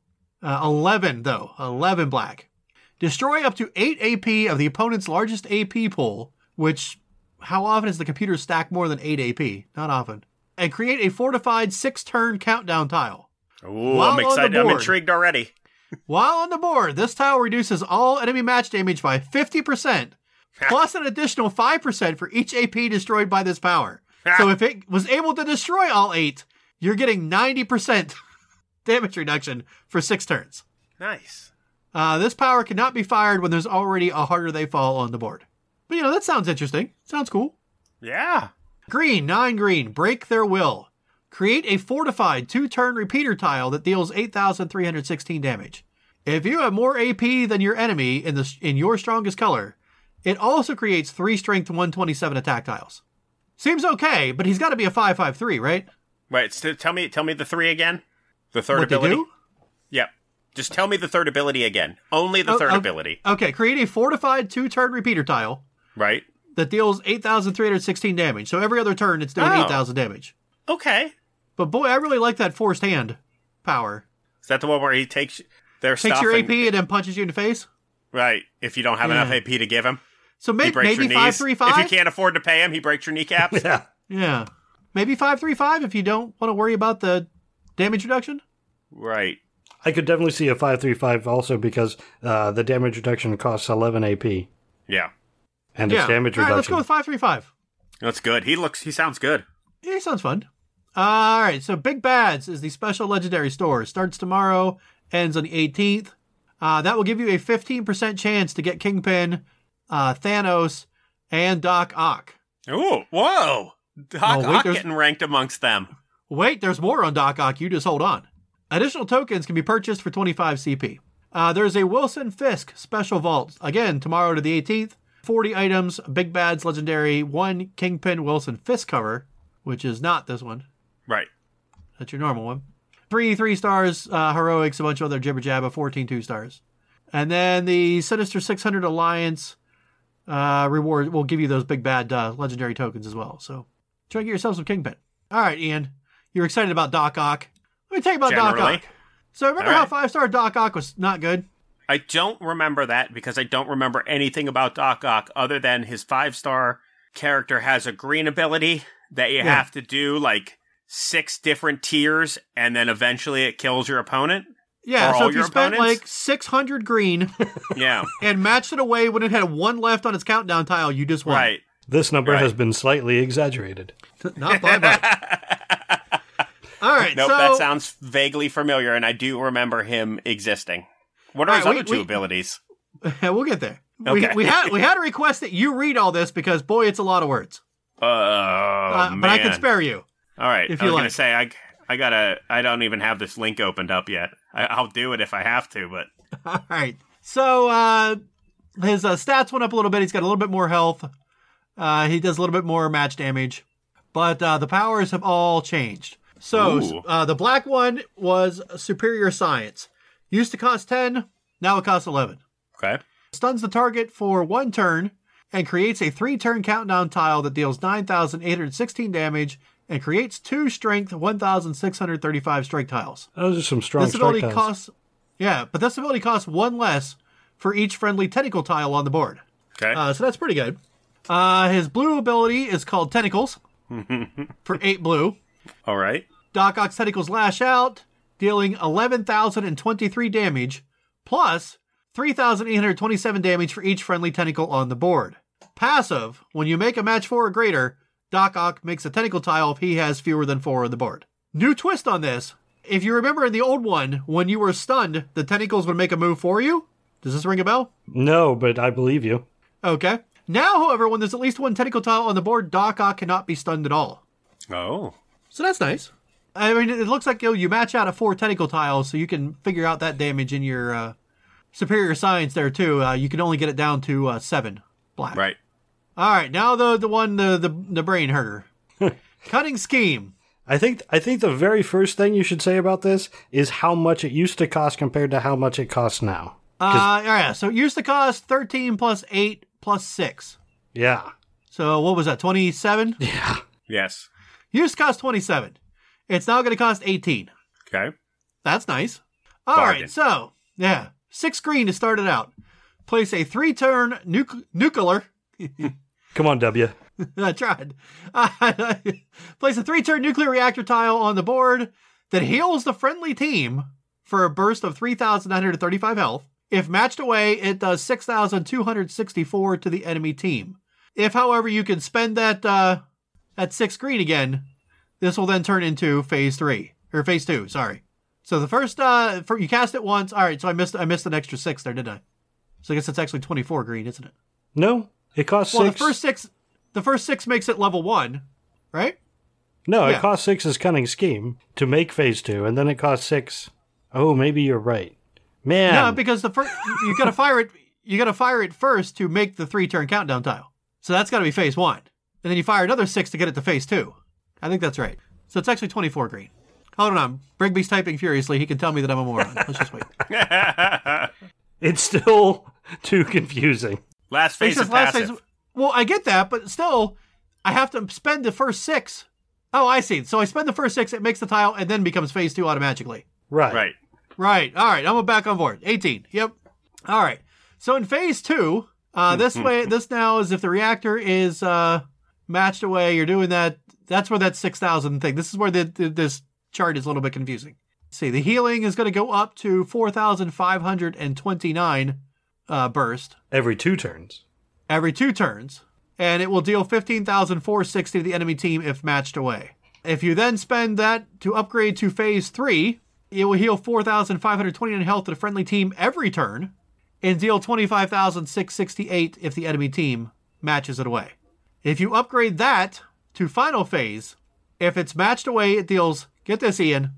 11, though. 11 black. Destroy up to 8 AP of the opponent's largest AP pool, which, how often does the computer stack more than 8 AP? Not often. And create a fortified 6-turn countdown tile. Ooh, I'm excited. I'm intrigued already. While on the board, this tile reduces all enemy match damage by 50%, plus an additional 5% for each AP destroyed by this power. So if it was able to destroy all 8, you're getting 90% damage reduction for 6 turns. Nice. This power cannot be fired when there's already a harder they fall on the board. But, that sounds interesting. Sounds cool. Yeah. Green, 9 green, break their will. Create a fortified 2-turn repeater tile that deals 8,316 damage. If you have more AP than your enemy in your strongest color, it also creates 3 strength 127 attack tiles. Seems okay, but he's got to be a 5/5/3, right? Wait, so tell me the 3 again. The third What ability. They do? Yep. Just tell me the third ability again. Only the third ability. Okay, create a fortified 2-turn repeater tile. Right. That deals 8,316 damage. So every other turn, it's doing 8,000 damage. Okay. But boy, I really like that forced hand power. Is that the one where he takes their stuff? Takes your AP and then punches you in the face? Right. If you don't have enough AP to give him. So maybe 5/3/5? If you can't afford to pay him, he breaks your kneecaps. Yeah. Maybe 5/3/5 if you don't want to worry about the damage reduction? Right. I could definitely see a 5/3/5 also because the damage reduction costs 11 AP. Yeah. And it's damage reduction. All right, let's go with 5/3/5. That's good. He sounds good. Yeah, he sounds fun. All right, so Big Bads is the special legendary store. Starts tomorrow, ends on the 18th. That will give you a 15% chance to get Kingpin, Thanos, and Doc Ock. Ooh, whoa. Doc Ock getting ranked amongst them. Wait, there's more on Doc Ock. You just hold on. Additional tokens can be purchased for 25 CP. There's a Wilson Fisk special vault. Again, tomorrow to the 18th. 40 items, Big Bad's legendary, 1 Kingpin Wilson Fisk cover, which is not this one. Right. That's your normal one. 3 stars, heroics, a bunch of other jibber jabber, 14 2 stars. And then the Sinister 600 Alliance reward will give you those Big Bad legendary tokens as well. So try to get yourself some Kingpin. All right, Ian, you're excited about Doc Ock. Let me tell you about Doc Ock. So remember how 5-star Doc Ock was not good? I don't remember that because I don't remember anything about Doc Ock other than his 5-star character has a green ability that you have to do like 6 different tiers and then eventually it kills your opponent. Yeah, so if you spent like 600 green and matched it away when it had 1 left on its countdown tile, you just won. Right. This number has been slightly exaggerated. Not by much. All right, nope, that sounds vaguely familiar, and I do remember him existing. What are his other 2 abilities? We'll get there. Okay. We had a request that you read all this because, boy, it's a lot of words. Man. But I can spare you. All right. If I you was like. going to say, I don't even have this link opened up yet. I'll do it if I have to, but. All right. So his stats went up a little bit. He's got a little bit more health. He does a little bit more match damage. But the powers have all changed. So the black one was Superior Science. Used to cost 10, now it costs 11. Okay. Stuns the target for 1 turn and creates a 3-turn countdown tile that deals 9,816 damage and creates 2 strength 1,635 strike tiles. Those are some strong this ability strike tiles. costs, but this ability costs 1 less for each friendly tentacle tile on the board. Okay. So that's pretty good. His blue ability is called Tentacles for 8 blue. All right. Doc Ock's tentacles lash out, dealing 11,023 damage, plus 3,827 damage for each friendly tentacle on the board. Passive, when you make a match 4 or greater, Doc Ock makes a tentacle tile if he has fewer than 4 on the board. New twist on this. If you remember in the old one, when you were stunned, the tentacles would make a move for you. Does this ring a bell? No, but I believe you. Okay. Now, however, when there's at least 1 tentacle tile on the board, Doc Ock cannot be stunned at all. Oh. So that's nice. I mean, it looks like you match out a 4 tentacle tiles, so you can figure out that damage in your Superior Science there, too. You can only get it down to 7 black. Right. All right, now the brain herder. Cutting Scheme. I think the very first thing you should say about this is how much it used to cost compared to how much it costs now. Yeah, so it used to cost 13 plus 8 plus 6. Yeah. So what was that, 27? Yeah. Yes. Used to cost 27. It's now going to cost 18. Okay. That's nice. All Bargain. right, so, yeah. 6 green to start it out. Place a 3-turn nuclear. Come on, W. I tried. Place a 3-turn nuclear reactor tile on the board that heals the friendly team for a burst of 3,935 health. If matched away, it does 6,264 to the enemy team. If, however, you can spend that 6 green again, this will then turn into phase 3 or phase 2. Sorry. So the first, you cast it once. All right. So I missed an extra 6 there, didn't I? So I guess it's actually 24 green, isn't it? No, it costs 6. The first 6 makes it level 1, right? No, Yeah. it costs 6 as Cunning Scheme to make phase 2, and then it costs 6. Oh, maybe you're right. Man. No, because the first you gotta fire it. You gotta fire it first to make the 3-turn countdown tile. So that's got to be phase 1, and then you fire another 6 to get it to phase 2. I think that's right. So it's actually 24 green. Hold on, Brigby's typing furiously. He can tell me that I'm a moron. Let's just wait. It's still too confusing. Last phase He says of passive. Well, I get that, but still, I have to spend the first 6. Oh, I see. So I spend the first 6, it makes the tile, and then becomes phase 2 automatically. Right. Right. Right. All right. I'm back on board. 18. Yep. All right. So in phase 2, this now is if the reactor is matched away, you're doing that. That's where that 6,000 thing. This is where this chart is a little bit confusing. See, the healing is going to go up to 4,529 burst Every 2 turns. every 2 turns, and it will deal 15,460 to the enemy team if matched away. If you then spend that to upgrade to phase 3, it will heal 4,529 health to the friendly team every turn, and deal 25,668 if the enemy team matches it away. If you upgrade that to final phase, if it's matched away, it deals, get this, Ian,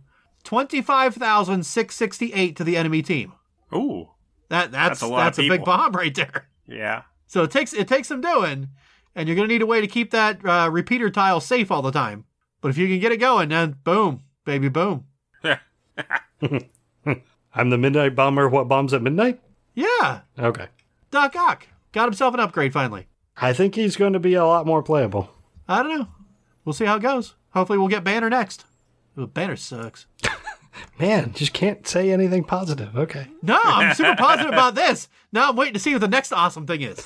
25,668 to the enemy team. Ooh. That's a lot of a big people. bomb right there. Yeah. So it takes some doing, and you're going to need a way to keep that repeater tile safe all the time. But if you can get it going, then boom, baby, boom. I'm the Midnight Bomber. What bombs at midnight? Yeah, Okay. Doc Ock got himself an upgrade finally. I think he's going to be a lot more playable. I don't know. We'll see how it goes. Hopefully we'll get Banner next. Ooh, Banner sucks. Man, just can't say anything positive. Okay. No, I'm super positive about this. Now I'm waiting to see what the next awesome thing is.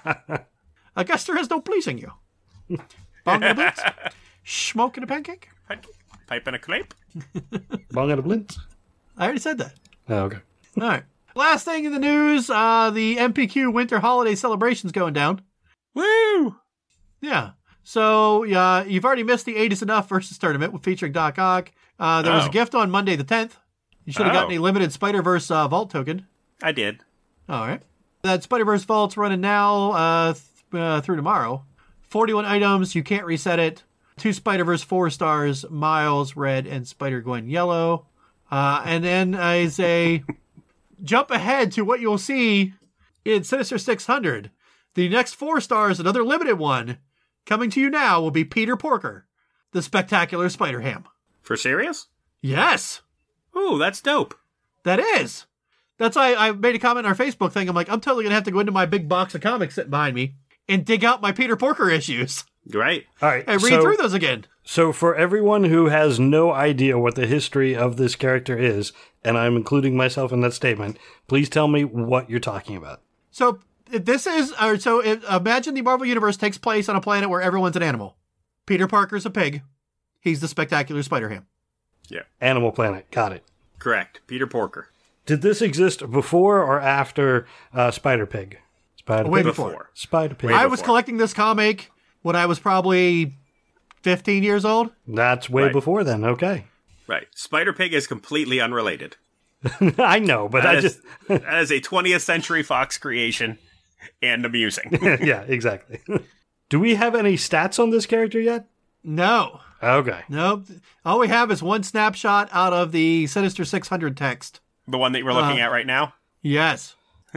I guess there is no pleasing you. Bong and a blitz? Smoking a pancake? Pipe and a clape. Bong and a blintz? I already said that. Oh, okay. All right. Last thing in the news, the MPQ Winter Holiday Celebration's going down. Woo! Yeah. So you've already missed the 8 is Enough versus tournament featuring Doc Ock. There was a gift on Monday the 10th. You should have gotten a limited Spider-Verse Vault token. I did. All right. That Spider-Verse Vault's running now through tomorrow. 41 items. You can't reset it. 2 Spider-Verse 4 stars, Miles red and Spider-Gwen yellow. And then as a jump ahead to what you'll see in Sinister 600, the next 4 stars, another limited one, coming to you now will be Peter Porker, the Spectacular Spider-Ham. For serious? Yes, Ooh, that's dope. that is. That's why I made a comment on our Facebook thing. I'm like, I'm totally going to have to go into my big box of comics sitting behind me and dig out my Peter Porker issues Right. All right. and read through those again. So for everyone who has no idea what the history of this character is, and I'm including myself in that statement, please tell me what you're talking about. So this is, imagine the Marvel Universe takes place on a planet where everyone's an animal. Peter Parker's a pig. He's the Spectacular Spider-Ham. Yeah. Animal Planet. Got it. Correct. Peter Porker. Did this exist before or after Spider-Pig? Spider-Pig? Way before. Spider-Pig. Way I was before. collecting this comic when I was probably 15 years old. That's way Right. before then. Okay. Right. Spider-Pig is completely unrelated. I know, but I That just... is, that is a 20th Century Fox creation and amusing. yeah, exactly. Do we have any stats on this character yet? No. Okay. Nope. All we have is one snapshot out of the Sinister 600 text. The one that we're looking at right now? Yes.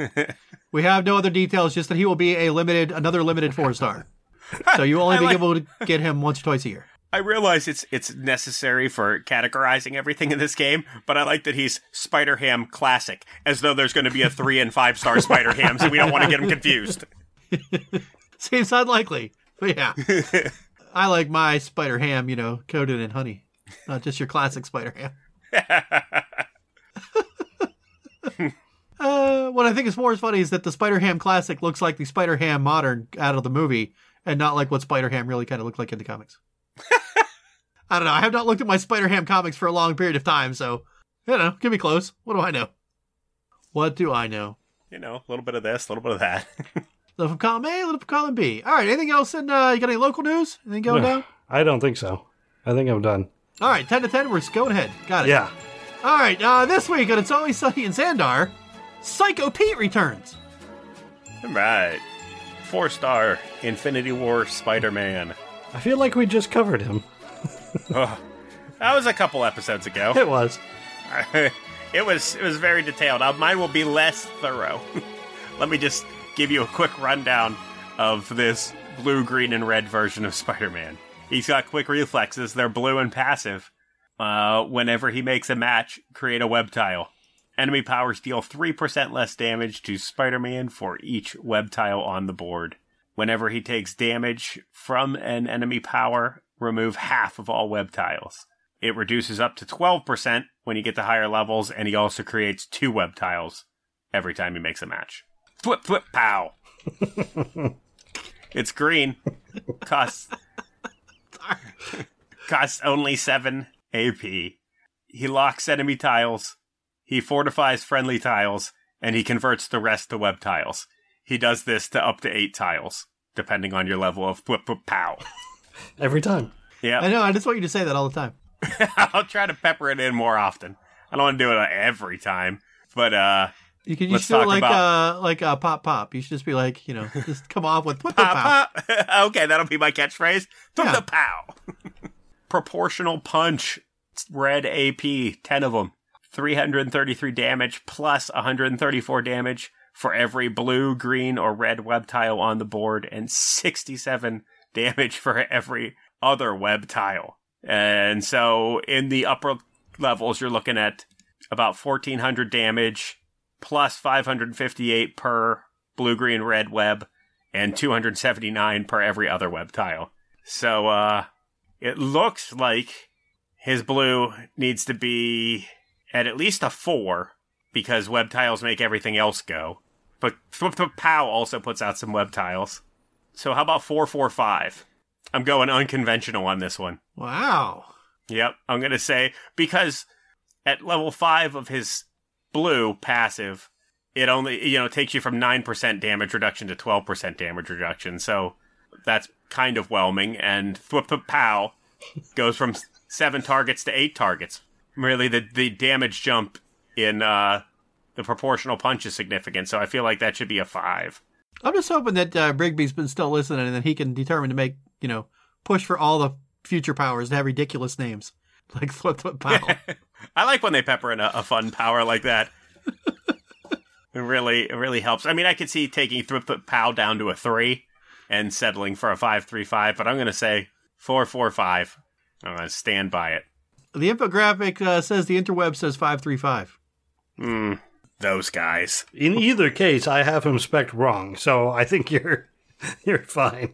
We have no other details, just that he will be another limited 4-star. So you will only be able to get him once or twice a year. I realize it's necessary for categorizing everything in this game, but I like that he's Spider-Ham Classic, as though there's going to be a 3- and 5-star Spider-Ham, so we don't want to get him confused. Seems unlikely, but yeah. I like my Spider-Ham, coated in honey. not just your classic Spider-Ham. What I think is more funny is that the Spider-Ham classic looks like the Spider-Ham modern out of the movie, and not like what Spider-Ham really kind of looked like in the comics. I don't know. I have not looked at my Spider-Ham comics for a long period of time, so, give me close. What do I know? What do I know? A little bit of this, a little bit of that. Little from column A, little from column B. All right, anything else? You got any local news? Anything going down? I don't think so. I think I'm done. All right, 10 to 10, we're going ahead. Got it. Yeah. All right, this week on It's Always Sunny in Xandar, Psycho Pete returns. All right. 4-star Infinity War Spider-Man. I feel like we just covered him. Oh, that was a couple episodes ago. It was. It was very detailed. Mine will be less thorough. Let me just give you a quick rundown of this blue, green, and red version of Spider-Man. He's got quick reflexes. They're blue and passive. Whenever he makes a match, create a web tile. Enemy powers deal 3% less damage to Spider-Man for each web tile on the board. Whenever he takes damage from an enemy power, remove half of all web tiles. It reduces up to 12% when you get to higher levels, and he also creates 2 web tiles every time he makes a match. Flip, flip, pow! It's green. Costs only 7 AP. He locks enemy tiles. He fortifies friendly tiles, and he converts the rest to web tiles. He does this to up to 8 tiles, depending on your level of flip, flip, pow. Every time. Yeah. I know, I just want you to say that all the time. I'll try to pepper it in more often. I don't want to do it every time, but you should do it like pop pop. You should just be like, just come off with flip, flip, pow. Pop. Okay, that'll be my catchphrase. Flip, Yeah. flip, pow. Proportional punch. Red AP, 10 of them. 333 damage plus 134 damage for every blue, green, or red web tile on the board, and 67 damage for every other web tile. And so in the upper levels, you're looking at about 1,400 damage plus 558 per blue, green, red web, and 279 per every other web tile. So it looks like his blue needs to be at least a 4, because web tiles make everything else go. But POW also puts out some web tiles. So how about 445? I'm going unconventional on this one. Wow. Yep, I'm going to say, because at level 5 of his blue passive, it only, takes you from 9% damage reduction to 12% damage reduction. So that's kind of whelming. And POW goes from 7 targets to 8 targets. Really, the damage jump in the proportional punch is significant, so I feel like that should be a 5. I'm just hoping that Brigby's been still listening and that he can determine to make, push for all the future powers to have ridiculous names. Like Flip Flip Pow. I like when they pepper in a fun power like that. It really helps. I mean, I could see taking Flip Flip Pow down to a 3 and settling for a 5.35, but I'm going to say 4.45. I'm going to stand by it. The infographic says the interweb says 5.35. Those guys. In either case, I have him spec'd wrong, so I think you're fine.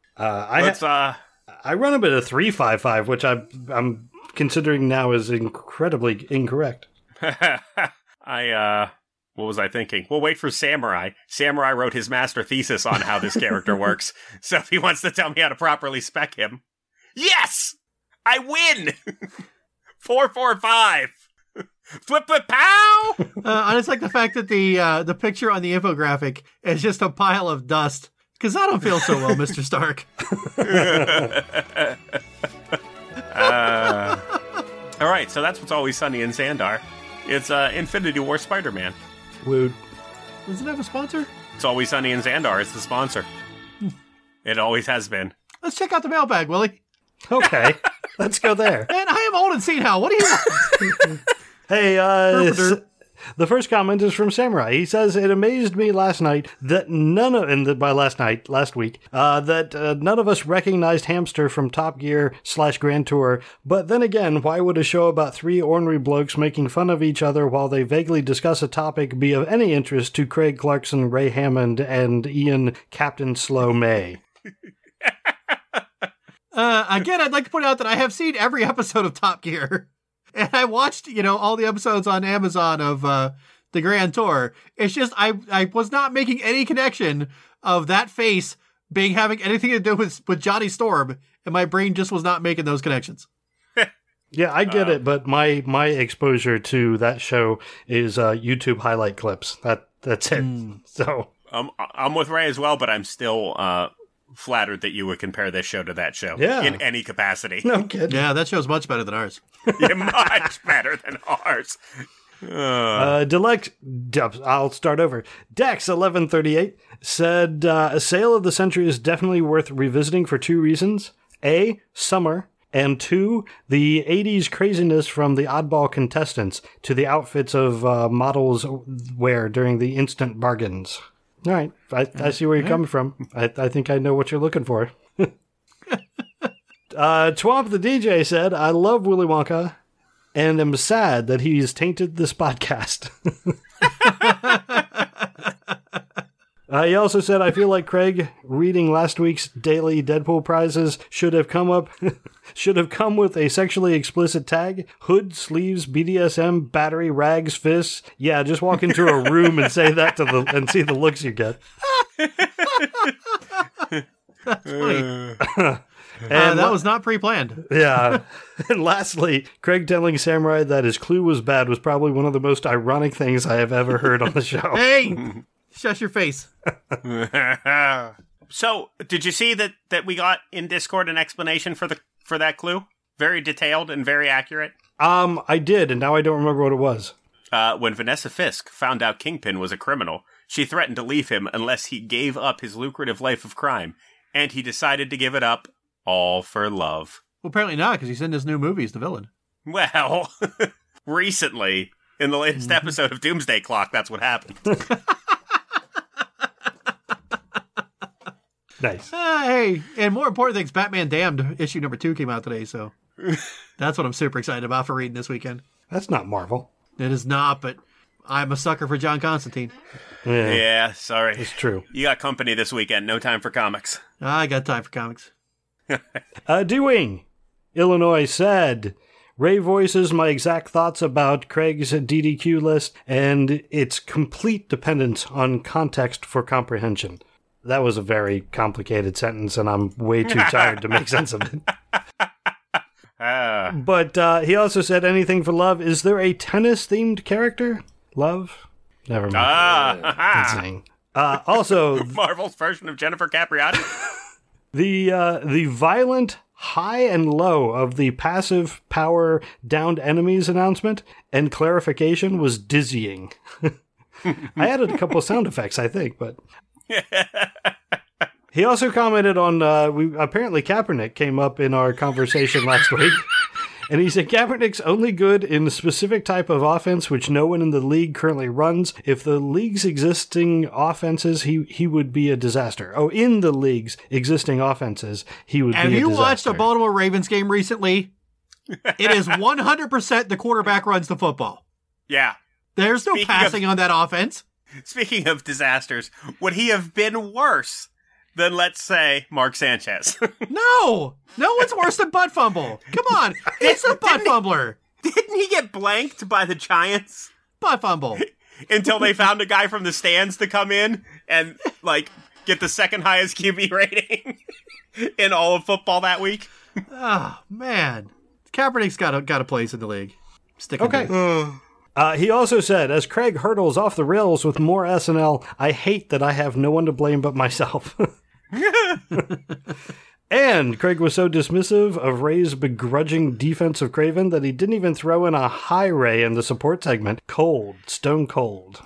I run him at a 3.55, which I'm considering now is incredibly incorrect. What was I thinking? We'll wait for Samurai. Samurai wrote his master thesis on how this character works, so if he wants to tell me how to properly spec him, yes! I win! 4.45. Flip, flip, pow! I just like the fact that the picture on the infographic is just a pile of dust. Because I don't feel so well, Mr. Stark. All right, so that's what's always sunny in Xandar. It's Infinity War Spider-Man. Wood. Does it have a sponsor? It's always sunny in Xandar. It's the sponsor. It always has been. Let's check out the mailbag, Willie. Okay, let's go there. Man, I am old and senile. What do you want? Hey, the first comment is from Samurai. He says, it amazed me last night that last week, that none of us recognized Hamster from Top Gear / Grand Tour. But then again, why would a show about 3 ornery blokes making fun of each other while they vaguely discuss a topic be of any interest to Craig Clarkson, Ray Hammond, and Ian Captain Slow May? Again, I'd like to point out that I have seen every episode of Top Gear. And I watched, all the episodes on Amazon of the Grand Tour. It's just I was not making any connection of that face having anything to do with Johnny Storm, and my brain just was not making those connections. Yeah, I get it, but my exposure to that show is YouTube highlight clips. That's it. So I'm with Ray as well, but I'm still flattered that you would compare this show to that show in any capacity. No kidding. Yeah, that show's much better than ours. Yeah, much better than ours. I'll start over. Dex1138 said, a sale of the century is definitely worth revisiting for two reasons. A, summer. And 2, the 80s craziness from the oddball contestants to the outfits of models wear during the instant bargains. All right. I see where you're coming from. I think I know what you're looking for. Twomp the DJ said, I love Willy Wonka and am sad that he's tainted this podcast. He also said, I feel like Craig reading last week's daily Deadpool prizes should have come with a sexually explicit tag: hood, sleeves, BDSM, battery, rags, fists. Yeah, just walk into a room and say that and see the looks you get. That's funny. That was not pre-planned. Yeah. And lastly, Craig telling Samurai that his clue was bad was probably one of the most ironic things I have ever heard on the show. Hey! Shut your face. So, did you see that we got in Discord an explanation for that clue? Very detailed and very accurate. I did, and now I don't remember what it was. When Vanessa Fisk found out Kingpin was a criminal, she threatened to leave him unless he gave up his lucrative life of crime, and he decided to give it up, all for love. Well, apparently not, because he's in this new movie as the villain. Well, recently, in the latest episode of Doomsday Clock, that's what happened. Nice. Hey, and more important things, Batman Damned issue number 2 came out today, so that's what I'm super excited about for reading this weekend. That's not Marvel. It is not, but I'm a sucker for John Constantine. Yeah, sorry. It's true. You got company this weekend. No time for comics. I got time for comics. Dewing, Illinois said, Ray voices my exact thoughts about Craig's DDQ list and its complete dependence on context for comprehension. That was a very complicated sentence, and I'm way too tired to make sense of it. But he also said, anything for love. Is there a tennis-themed character? Love? Never mind. Insane. Also, Marvel's version of Jennifer Capriati? the violent high and low of the passive power downed enemies announcement and clarification was dizzying. I added a couple sound effects, I think, but... He also commented on, apparently Kaepernick came up in our conversation last week, and he said Kaepernick's only good in a specific type of offense which no one in the league currently runs. If the league's existing offenses, he would be a disaster. Oh, in the league's existing offenses, he would be a disaster. Have you watched a Baltimore Ravens game recently? It is 100% the quarterback runs the football. Yeah. There's no passing on that offense. Speaking of disasters, would he have been worse than, let's say, Mark Sanchez? No one's worse than Butt Fumble. Come on, he's a butt fumbler. Didn't he get blanked by the Giants? Butt Fumble. Until they found a guy from the stands to come in and, get the second highest QB rating in all of football that week. Oh, man. Kaepernick's got a place in the league. Stick with it. He also said, as Craig hurdles off the rails with more SNL, I hate that I have no one to blame but myself. And Craig was so dismissive of Ray's begrudging defense of Craven that he didn't even throw in a hi Ray in the support segment. Cold. Stone cold.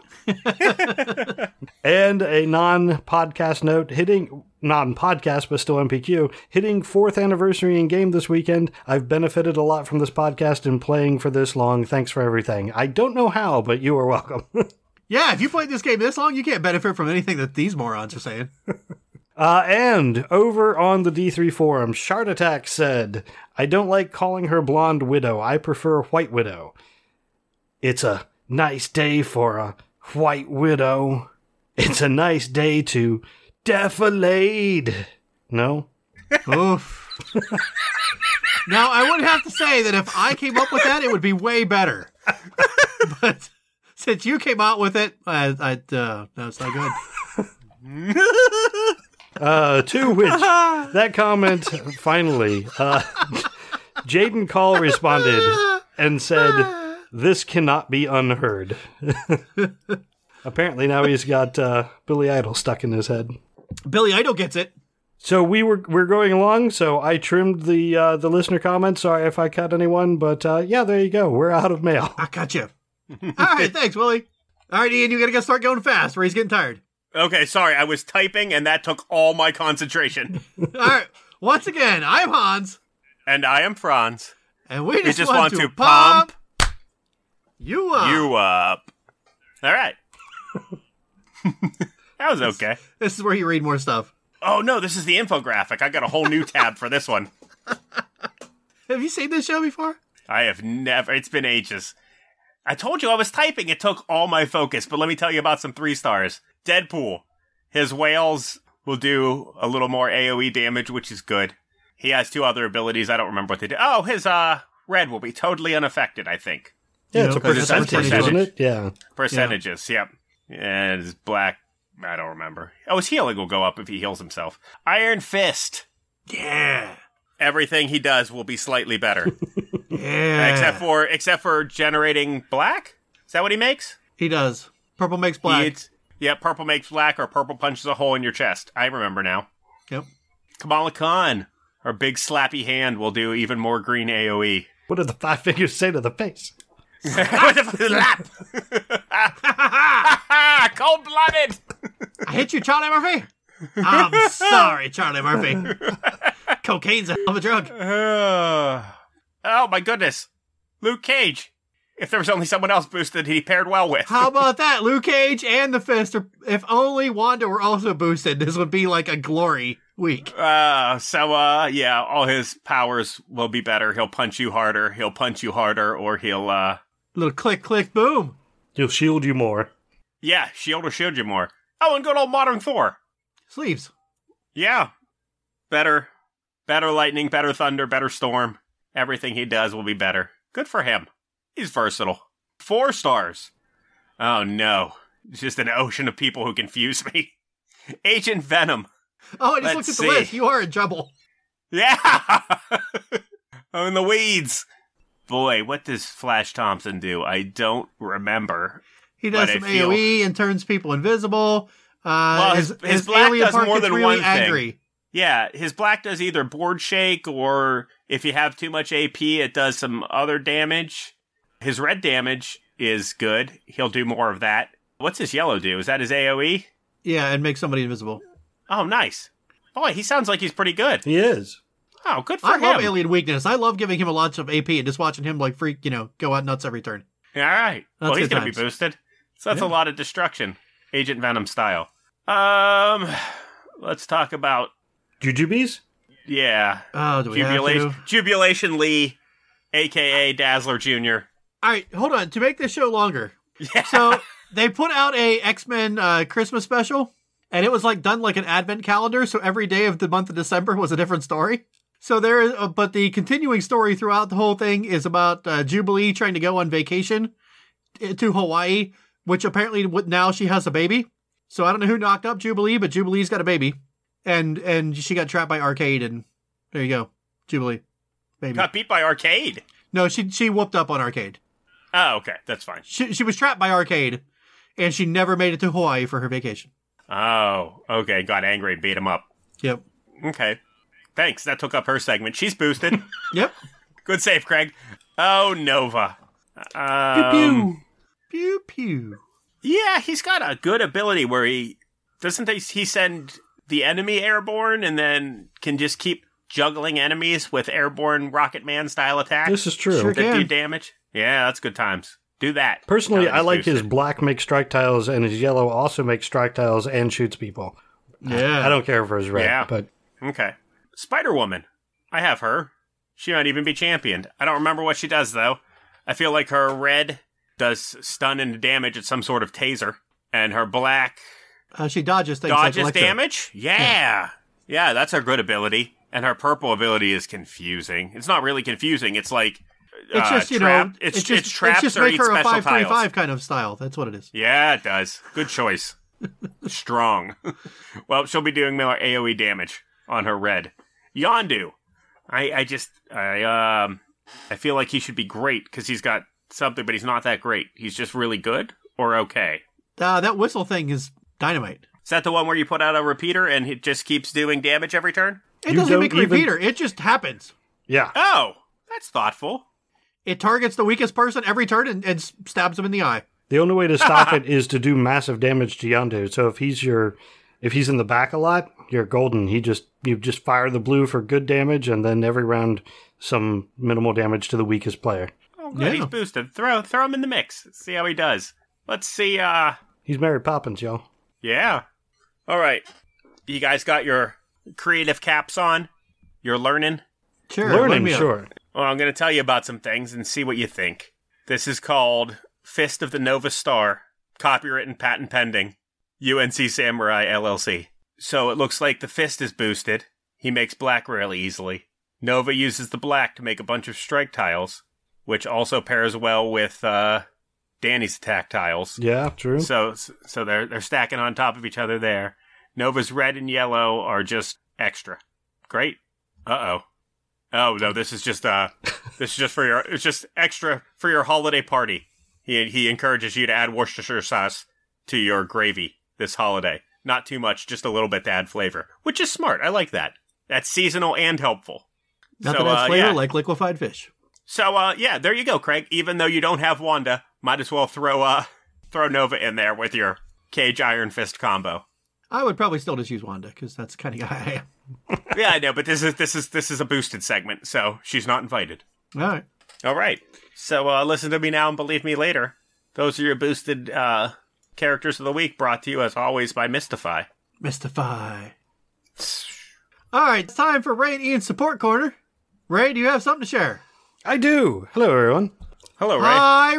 And a non-podcast note, non-podcast, but still MPQ, hitting 4th anniversary in game this weekend. I've benefited a lot from this podcast and playing for this long. Thanks for everything. I don't know how, but you are welcome. Yeah, if you played this game this long, you can't benefit from anything that these morons are saying. And over on the D3 forum, Shard Attack said, I don't like calling her Blonde Widow. I prefer White Widow. It's a nice day for a White Widow. It's a nice day to defilade. No? Oof. Now, I would have to say that if I came up with that, it would be way better. But since you came out with it, no, it's not good. To which that comment, finally, Jaden Call responded and said, "This cannot be unheard." Apparently now he's got Billy Idol stuck in his head. Billy Idol gets it. So we're going along. So I trimmed the listener comments. Sorry if I cut anyone, but yeah, there you go. We're out of mail. I got you. All right, thanks, Willie. All right, Ian, you got to start going fast, or he's getting tired. Okay, sorry, I was typing and that took all my concentration. All right, once again, I'm Hans. And I am Franz. And we just want to pump you up. You up. All right. That was okay. This is where you read more stuff. Oh, no, this is the infographic. I got a whole new tab for this one. Have you seen this show before? I have never. It's been ages. I told you I was typing. It took all my focus. But let me tell you about some 3 stars. Deadpool. His whales will do a little more AoE damage, which is good. He has 2 other abilities. I don't remember what they do. Oh, his red will be totally unaffected, I think. Yeah, it's a percentage, isn't it? Yeah. Percentages, yep. And his black, I don't remember. Oh, his healing will go up if he heals himself. Iron Fist. Yeah. Everything he does will be slightly better. Yeah. Except for generating black? Is that what he makes? He does. Purple makes black. Purple makes black, or purple punches a hole in your chest. I remember now. Yep. Kamala Khan. Her big slappy hand will do even more green AoE. What did the 5 fingers say to the face? What the lap? Cold-blooded. I hit you, Charlie Murphy. I'm sorry, Charlie Murphy. Cocaine's a hell of a drug. Oh, my goodness. Luke Cage. If there was only someone else boosted, he paired well with. How about that? Luke Cage and the Fist. If only Wanda were also boosted, this would be like a glory week. Yeah, all his powers will be better. He'll punch you harder, or he'll, Little click, click, boom. He'll shield you more. Yeah, shield you more. Oh, and good old modern Thor. Sleeves. Yeah. Better lightning, better thunder, better storm. Everything he does will be better. Good for him. He's versatile. 4 stars. Oh, no. It's just an ocean of people who confuse me. Agent Venom. Oh, I just looked at the list. You are in trouble. Yeah! I'm in the weeds. Boy, what does Flash Thompson do? I don't remember. He does some AoE and turns people invisible. His black does more than really one thing. angry. Yeah, his black does either board shake, or if you have too much AP, it does some other damage. His red damage is good. He'll do more of that. What's his yellow do? Is that his AoE? Yeah, and make somebody invisible. Oh, nice. Boy, he sounds like he's pretty good. He is. Oh, good for him. I love Alien Weakness. I love giving him a lot of AP and just watching him like freak, go out nuts every turn. All right. Well, he's going to be times. boosted. So that's a lot of destruction. Agent Venom style. Let's talk about... Jujubes? Yeah. Oh, do we have to? Jubilation Lee, a.k.a. Dazzler Jr. All right, hold on. To make this show longer. Yeah. So they put out a X-Men Christmas special, and it was like done like an advent calendar. So every day of the month of December was a different story. So there is, but the continuing story throughout the whole thing is about Jubilee trying to go on vacation to Hawaii, which apparently now she has a baby. So I don't know who knocked up Jubilee, but Jubilee's got a baby, and she got trapped by Arcade, and there you go, Jubilee, baby. Got beat by Arcade. No, she whooped up on Arcade. Oh, okay, that's fine. She was trapped by Arcade, and she never made it to Hawaii for her vacation. Oh, okay, got angry and beat him up. Yep. Okay. Thanks, that took up her segment. She's boosted. Yep. Good save, Craig. Oh, Nova. Pew pew. Pew pew. Yeah, he's got a good ability where he send the enemy airborne and then can just keep juggling enemies with airborne Rocket Man style attacks. This is true. Sure that do can. damage. Yeah, that's good times. Do that. Personally, Now that I he's like his boosted. black makes strike tiles and his yellow also makes strike tiles and shoots people. Yeah. I don't care for his red, Yeah. but Okay. Spider-Woman. I have her. She might even be championed. I don't remember what she does, though. I feel like her red does stun and damage at some sort of taser. And her black She dodges things like dodges Electro. damage? Yeah. Yeah, that's her good ability. And her purple ability is confusing. It's not really confusing. It's like It's just, it's traps just or make eat her a special 5-3-5 tiles. kind of style. That's what it is. Yeah, it does. Good choice. Strong. Well, she'll be doing more AoE damage on her red. Yondu. I feel like he should be great because he's got something, but he's not that great. He's just really good or okay. That whistle thing is dynamite. Is that the one where you put out a repeater and it just keeps doing damage every turn? It You doesn't don't make a even- repeater. It just happens. Yeah. Oh, that's thoughtful. It targets the weakest person every turn and stabs them in the eye. The only way to stop it is to do massive damage to Yondu. So if he's in the back a lot, you're golden. You just fire the blue for good damage, and then every round some minimal damage to the weakest player. Oh, good. Yeah. He's boosted. Throw him in the mix. See how he does. Let's see. He's Mary Poppins, y'all. Yeah. All right. You guys got your creative caps on? You're learning? Sure. line Learning, me up. sure. Well, I'm going to tell you about some things and see what you think. This is called Fist of the Nova Star, copyright and patent pending, UNC Samurai LLC. So it looks like the fist is boosted. He makes black really easily. Nova uses the black to make a bunch of strike tiles, which also pairs well with Danny's attack tiles. Yeah, true. So they're stacking on top of each other there. Nova's red and yellow are just extra. Great. Uh-oh. Oh no, this is just for your, it's just extra for your holiday party. He encourages you to add Worcestershire sauce to your gravy this holiday. Not too much, just a little bit to add flavor, which is smart. I like that. That's seasonal and helpful. Nothing has flavor like liquefied fish. So yeah, there you go, Craig. Even though you don't have Wanda, might as well throw Nova in there with your Cage Iron Fist combo. I would probably still just use Wanda because that's the kind of guy I am. Yeah, I know, but this is a boosted segment, so she's not invited. All right. All right. So listen to me now and believe me later. Those are your boosted characters of the week, brought to you as always by Mystify. Mystify. All right, it's time for Ray and Ian's support corner. Ray, do you have something to share? I do. Hello, everyone. Hello, Ray.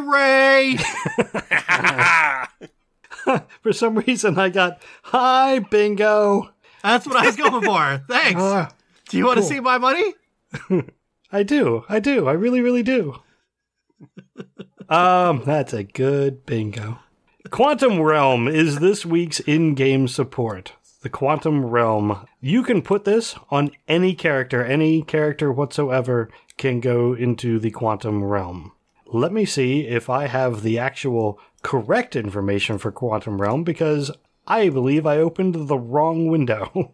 Hi, Ray. For some reason, I got hi bingo. That's what I was going for. Thanks. Do you want to cool. see my money? I do. I really, really do. That's a good bingo. Quantum Realm is this week's in-game support. The Quantum Realm. You can put this on any character whatsoever can go into the Quantum Realm. Let me see if I have the actual correct information for Quantum Realm, because I believe I opened the wrong window.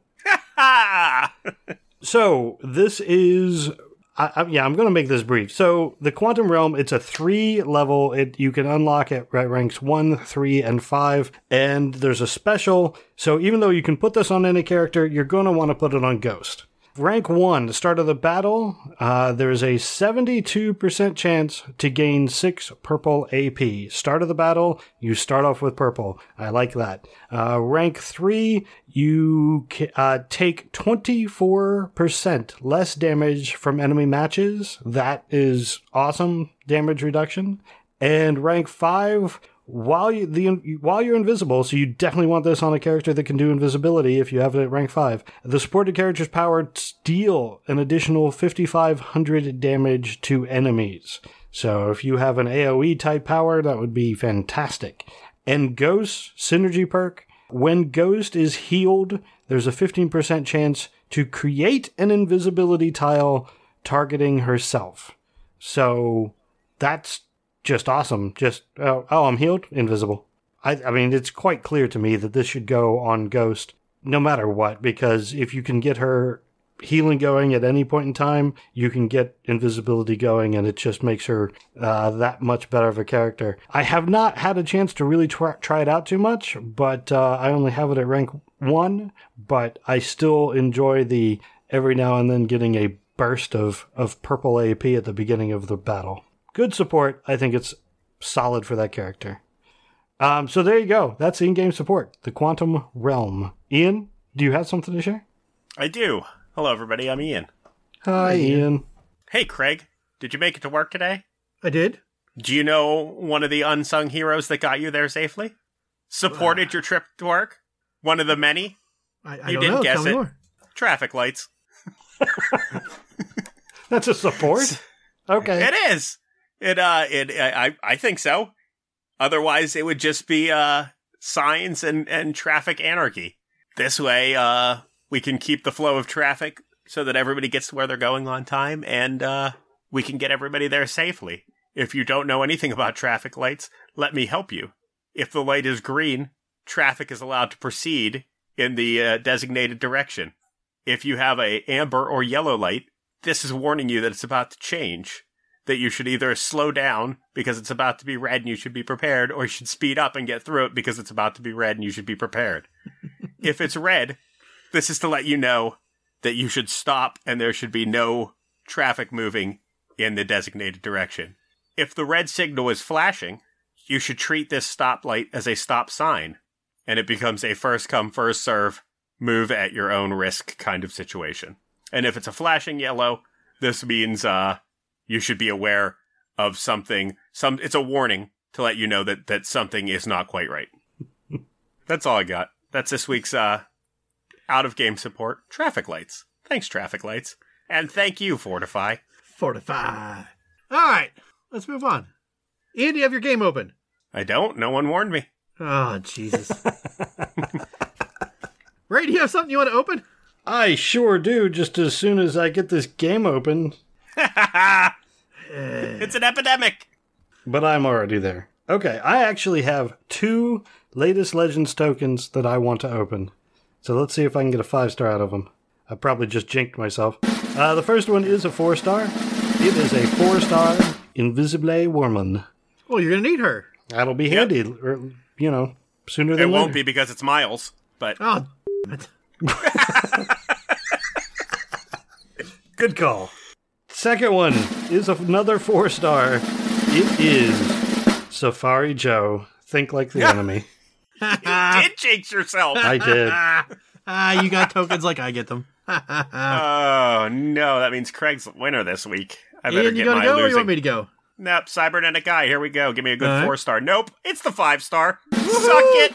So, this is... I'm going to make this brief. So, the Quantum Realm, it's a 3-level. You can unlock it at ranks 1, 3, and 5. And there's a special. So, even though you can put this on any character, you're going to want to put it on Ghost. Rank 1, the start of the battle, there's a 72% chance to gain 6 purple AP. Start of the battle, you start off with purple. I like that. Rank 3, you take 24% less damage from enemy matches. That is awesome damage reduction. And rank 5, while you're invisible, so you definitely want this on a character that can do invisibility if you have it at rank 5. The supported character's power deal an additional 5,500 damage to enemies. So if you have an AoE type power, that would be fantastic. And Ghost synergy perk. When Ghost is healed, there's a 15% chance to create an invisibility tile targeting herself. So that's just awesome. Just, I'm healed, invisible. I mean, it's quite clear to me that this should go on Ghost no matter what, because if you can get her healing going at any point in time, you can get invisibility going, and it just makes her that much better of a character. I have not had a chance to really try it out too much, but I only have it at rank 1, but I still enjoy the every now and then getting a burst of purple AP at the beginning of the battle. Good support. I think it's solid for that character. So there you go. That's in-game support. The Quantum Realm. Ian, do you have something to share? I do. Hello, everybody. I'm Ian. Hi, Ian. Hey, Craig. Did you make it to work today? I did. Do you know one of the unsung heroes that got you there safely? Supported your trip to work? One of the many? I You don't didn't know. guess Tell me it. more. Traffic lights. That's a support? Okay. It is. I think so. Otherwise, it would just be signs and traffic anarchy. This way, we can keep the flow of traffic so that everybody gets to where they're going on time, and we can get everybody there safely. If you don't know anything about traffic lights, let me help you. If the light is green, traffic is allowed to proceed in the designated direction. If you have a amber or yellow light, this is warning you that it's about to change. That you should either slow down because it's about to be red and you should be prepared, or you should speed up and get through it because it's about to be red and you should be prepared. If it's red, this is to let you know that you should stop and there should be no traffic moving in the designated direction. If the red signal is flashing, you should treat this stoplight as a stop sign, and it becomes a first come, first serve, move at your own risk kind of situation. And if it's a flashing yellow, this means you should be aware of something. It's a warning to let you know that something is not quite right. That's all I got. That's this week's out-of-game support. Traffic lights. Thanks, traffic lights. And thank you, Fortify. Fortify. All right, let's move on. Ian, do you have your game open? I don't. No one warned me. Oh, Jesus. Ray, do you have something you want to open? I sure do, just as soon as I get this game open. It's an epidemic. But I'm already there. Okay, I actually have 2 latest Legends tokens that I want to open. So let's see if I can get a 5-star out of them. I probably just jinked myself. The first one is a 4-star. It is a 4-star Invisible Woman. Well, you're going to need her. That'll be handy, or, sooner than It later. won't be because it's Miles, but... Oh, damn it. Good call. Second one is another 4-star. It is Safari Joe. Think like the enemy. You did jinx yourself. I did. You got tokens like I get them. Oh, no. That means Craig's the winner this week. I better Ian, you get going my to go or you losing. want me to go? Nope, Cybernetic Guy. Here we go. Give me a good All right. 4-star. Nope, it's the 5-star. Suck it.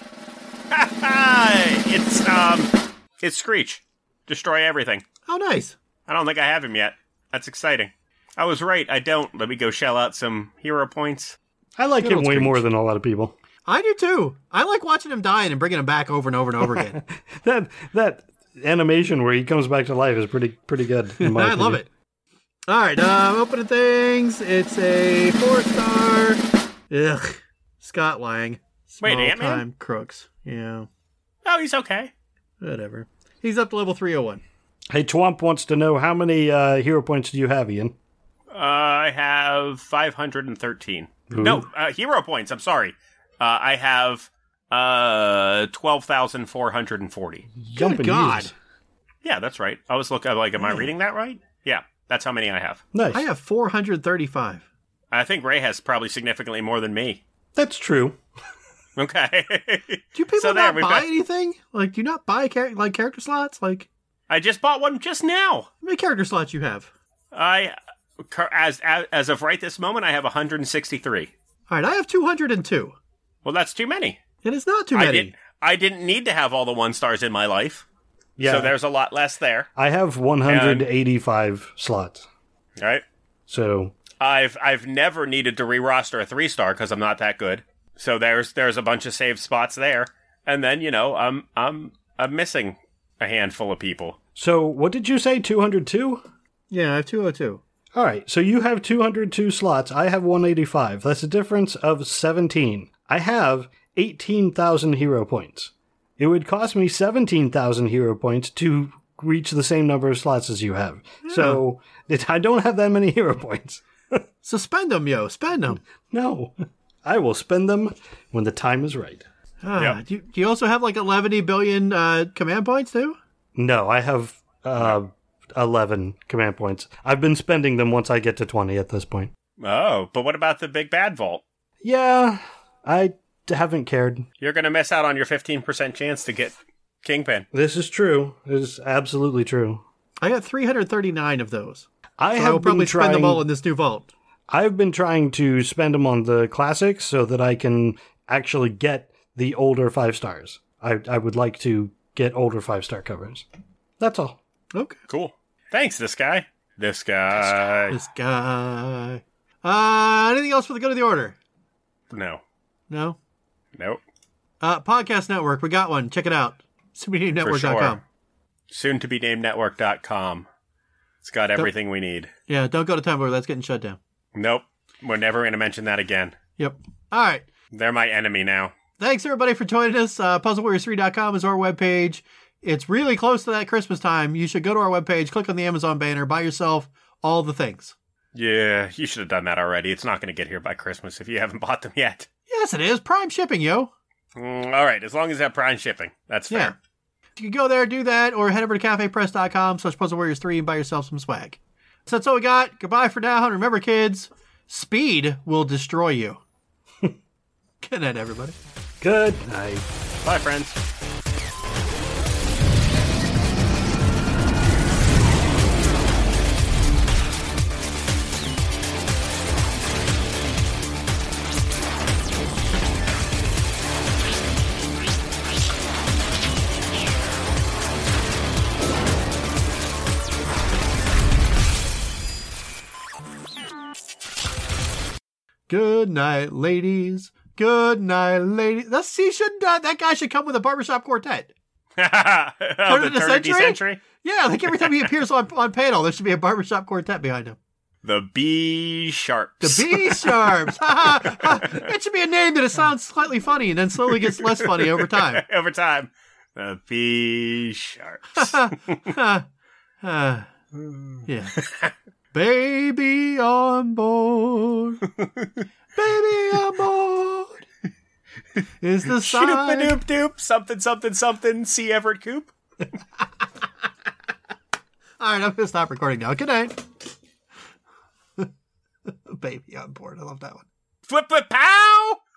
It's Screech. Destroy everything. Oh, nice. I don't think I have him yet. That's exciting. I was right. I don't. Let me go shell out some hero points. I like Good him old way Screech. more than a lot of people. I do too. I like watching him die and bringing him back over and over and over again. That animation where he comes back to life is pretty good. In my I opinion. love it. All right, opening things. It's a 4-star. Ugh. Scott Lang. Wait, Ant-Man? Small-time crooks. Yeah. Oh, he's okay. Whatever. He's up to level 301. Hey, Twomp wants to know how many hero points do you have, Ian? I have 513. Ooh. No, hero points. I'm sorry. I have 12,440. Jumping God. Jesus. Yeah, that's right. I was looking like, am I reading that right? Yeah, that's how many I have. Nice. I have 435. I think Ray has probably significantly more than me. That's true. Okay. Do people So there, not we've buy got- anything? Like, do you not buy character slots? Like, I just bought one just now. how many character slots you have? As of right this moment, I have 163. All right, I have 202. Well, that's too many. It is not too many. I didn't need to have all the 1-stars in my life. Yeah. So there's a lot less there. I have 185 slots. All right. So I've never needed to re-roster a 3-star because I'm not that good. So there's a bunch of saved spots there. And then, I'm missing a handful of people. So what did you say? 202? Yeah, I have 202. All right. So you have 202 slots. I have 185. That's a difference of 17. I have 18,000 hero points. It would cost me 17,000 hero points to reach the same number of slots as you have. So I don't have that many hero points. So spend them, yo. Spend them. No. I will spend them when the time is right. Yep. Do you also have like 11 billion command points too? No, I have 11 command points. I've been spending them once I get to 20 at this point. Oh, but what about the big bad vault? Yeah, I haven't cared. You're going to miss out on your 15% chance to get Kingpin. This is true. It is absolutely true. I got 339 of those. I So I have will probably been spend them all trying. in this new vault. I've been trying to spend them on the classics so that I can actually get the older 5-stars. I would like to get older 5-star covers. That's all. Okay. Cool. Thanks, this guy. This guy. This guy. Anything else for the good of the order? No. No? Nope. Podcast Network. We got one. Check it out. SuperNameNetwork.com. Sure. Soon to be named network.com. It's got everything we need. Yeah, don't go to Tumblr. That's getting shut down. Nope. We're never going to mention that again. Yep. All right. They're my enemy now. Thanks, everybody, for joining us. PuzzleWarriors3.com is our webpage. It's really close to that Christmas time. You should go to our webpage, click on the Amazon banner, buy yourself all the things. Yeah, you should have done that already. It's not going to get here by Christmas if you haven't bought them yet. Yes, it is. Prime shipping, yo. All right, as long as that Prime shipping. That's fair. Yeah. You can go there, do that, or head over to cafepress.com/PuzzleWarriors3 and buy yourself some swag. So that's all we got. Goodbye for now. And remember, kids, speed will destroy you. Good night, everybody. Good night. Bye, friends. Good night, ladies. Good night, ladies. That guy should come with a barbershop quartet. Turn of the century? Yeah, like every time he appears on panel, there should be a barbershop quartet behind him. The B Sharps. The B Sharps. It should be a name that sounds slightly funny and then slowly gets less funny over time. Over time. The B Sharps. Yeah. Baby on board. Baby on board. Is the sign. Shoop-a-doop-doop. Something, something, something. See Everett Koop. All right, I'm going to stop recording now. Good night. Baby on board. I love that one. Flip-flip-pow!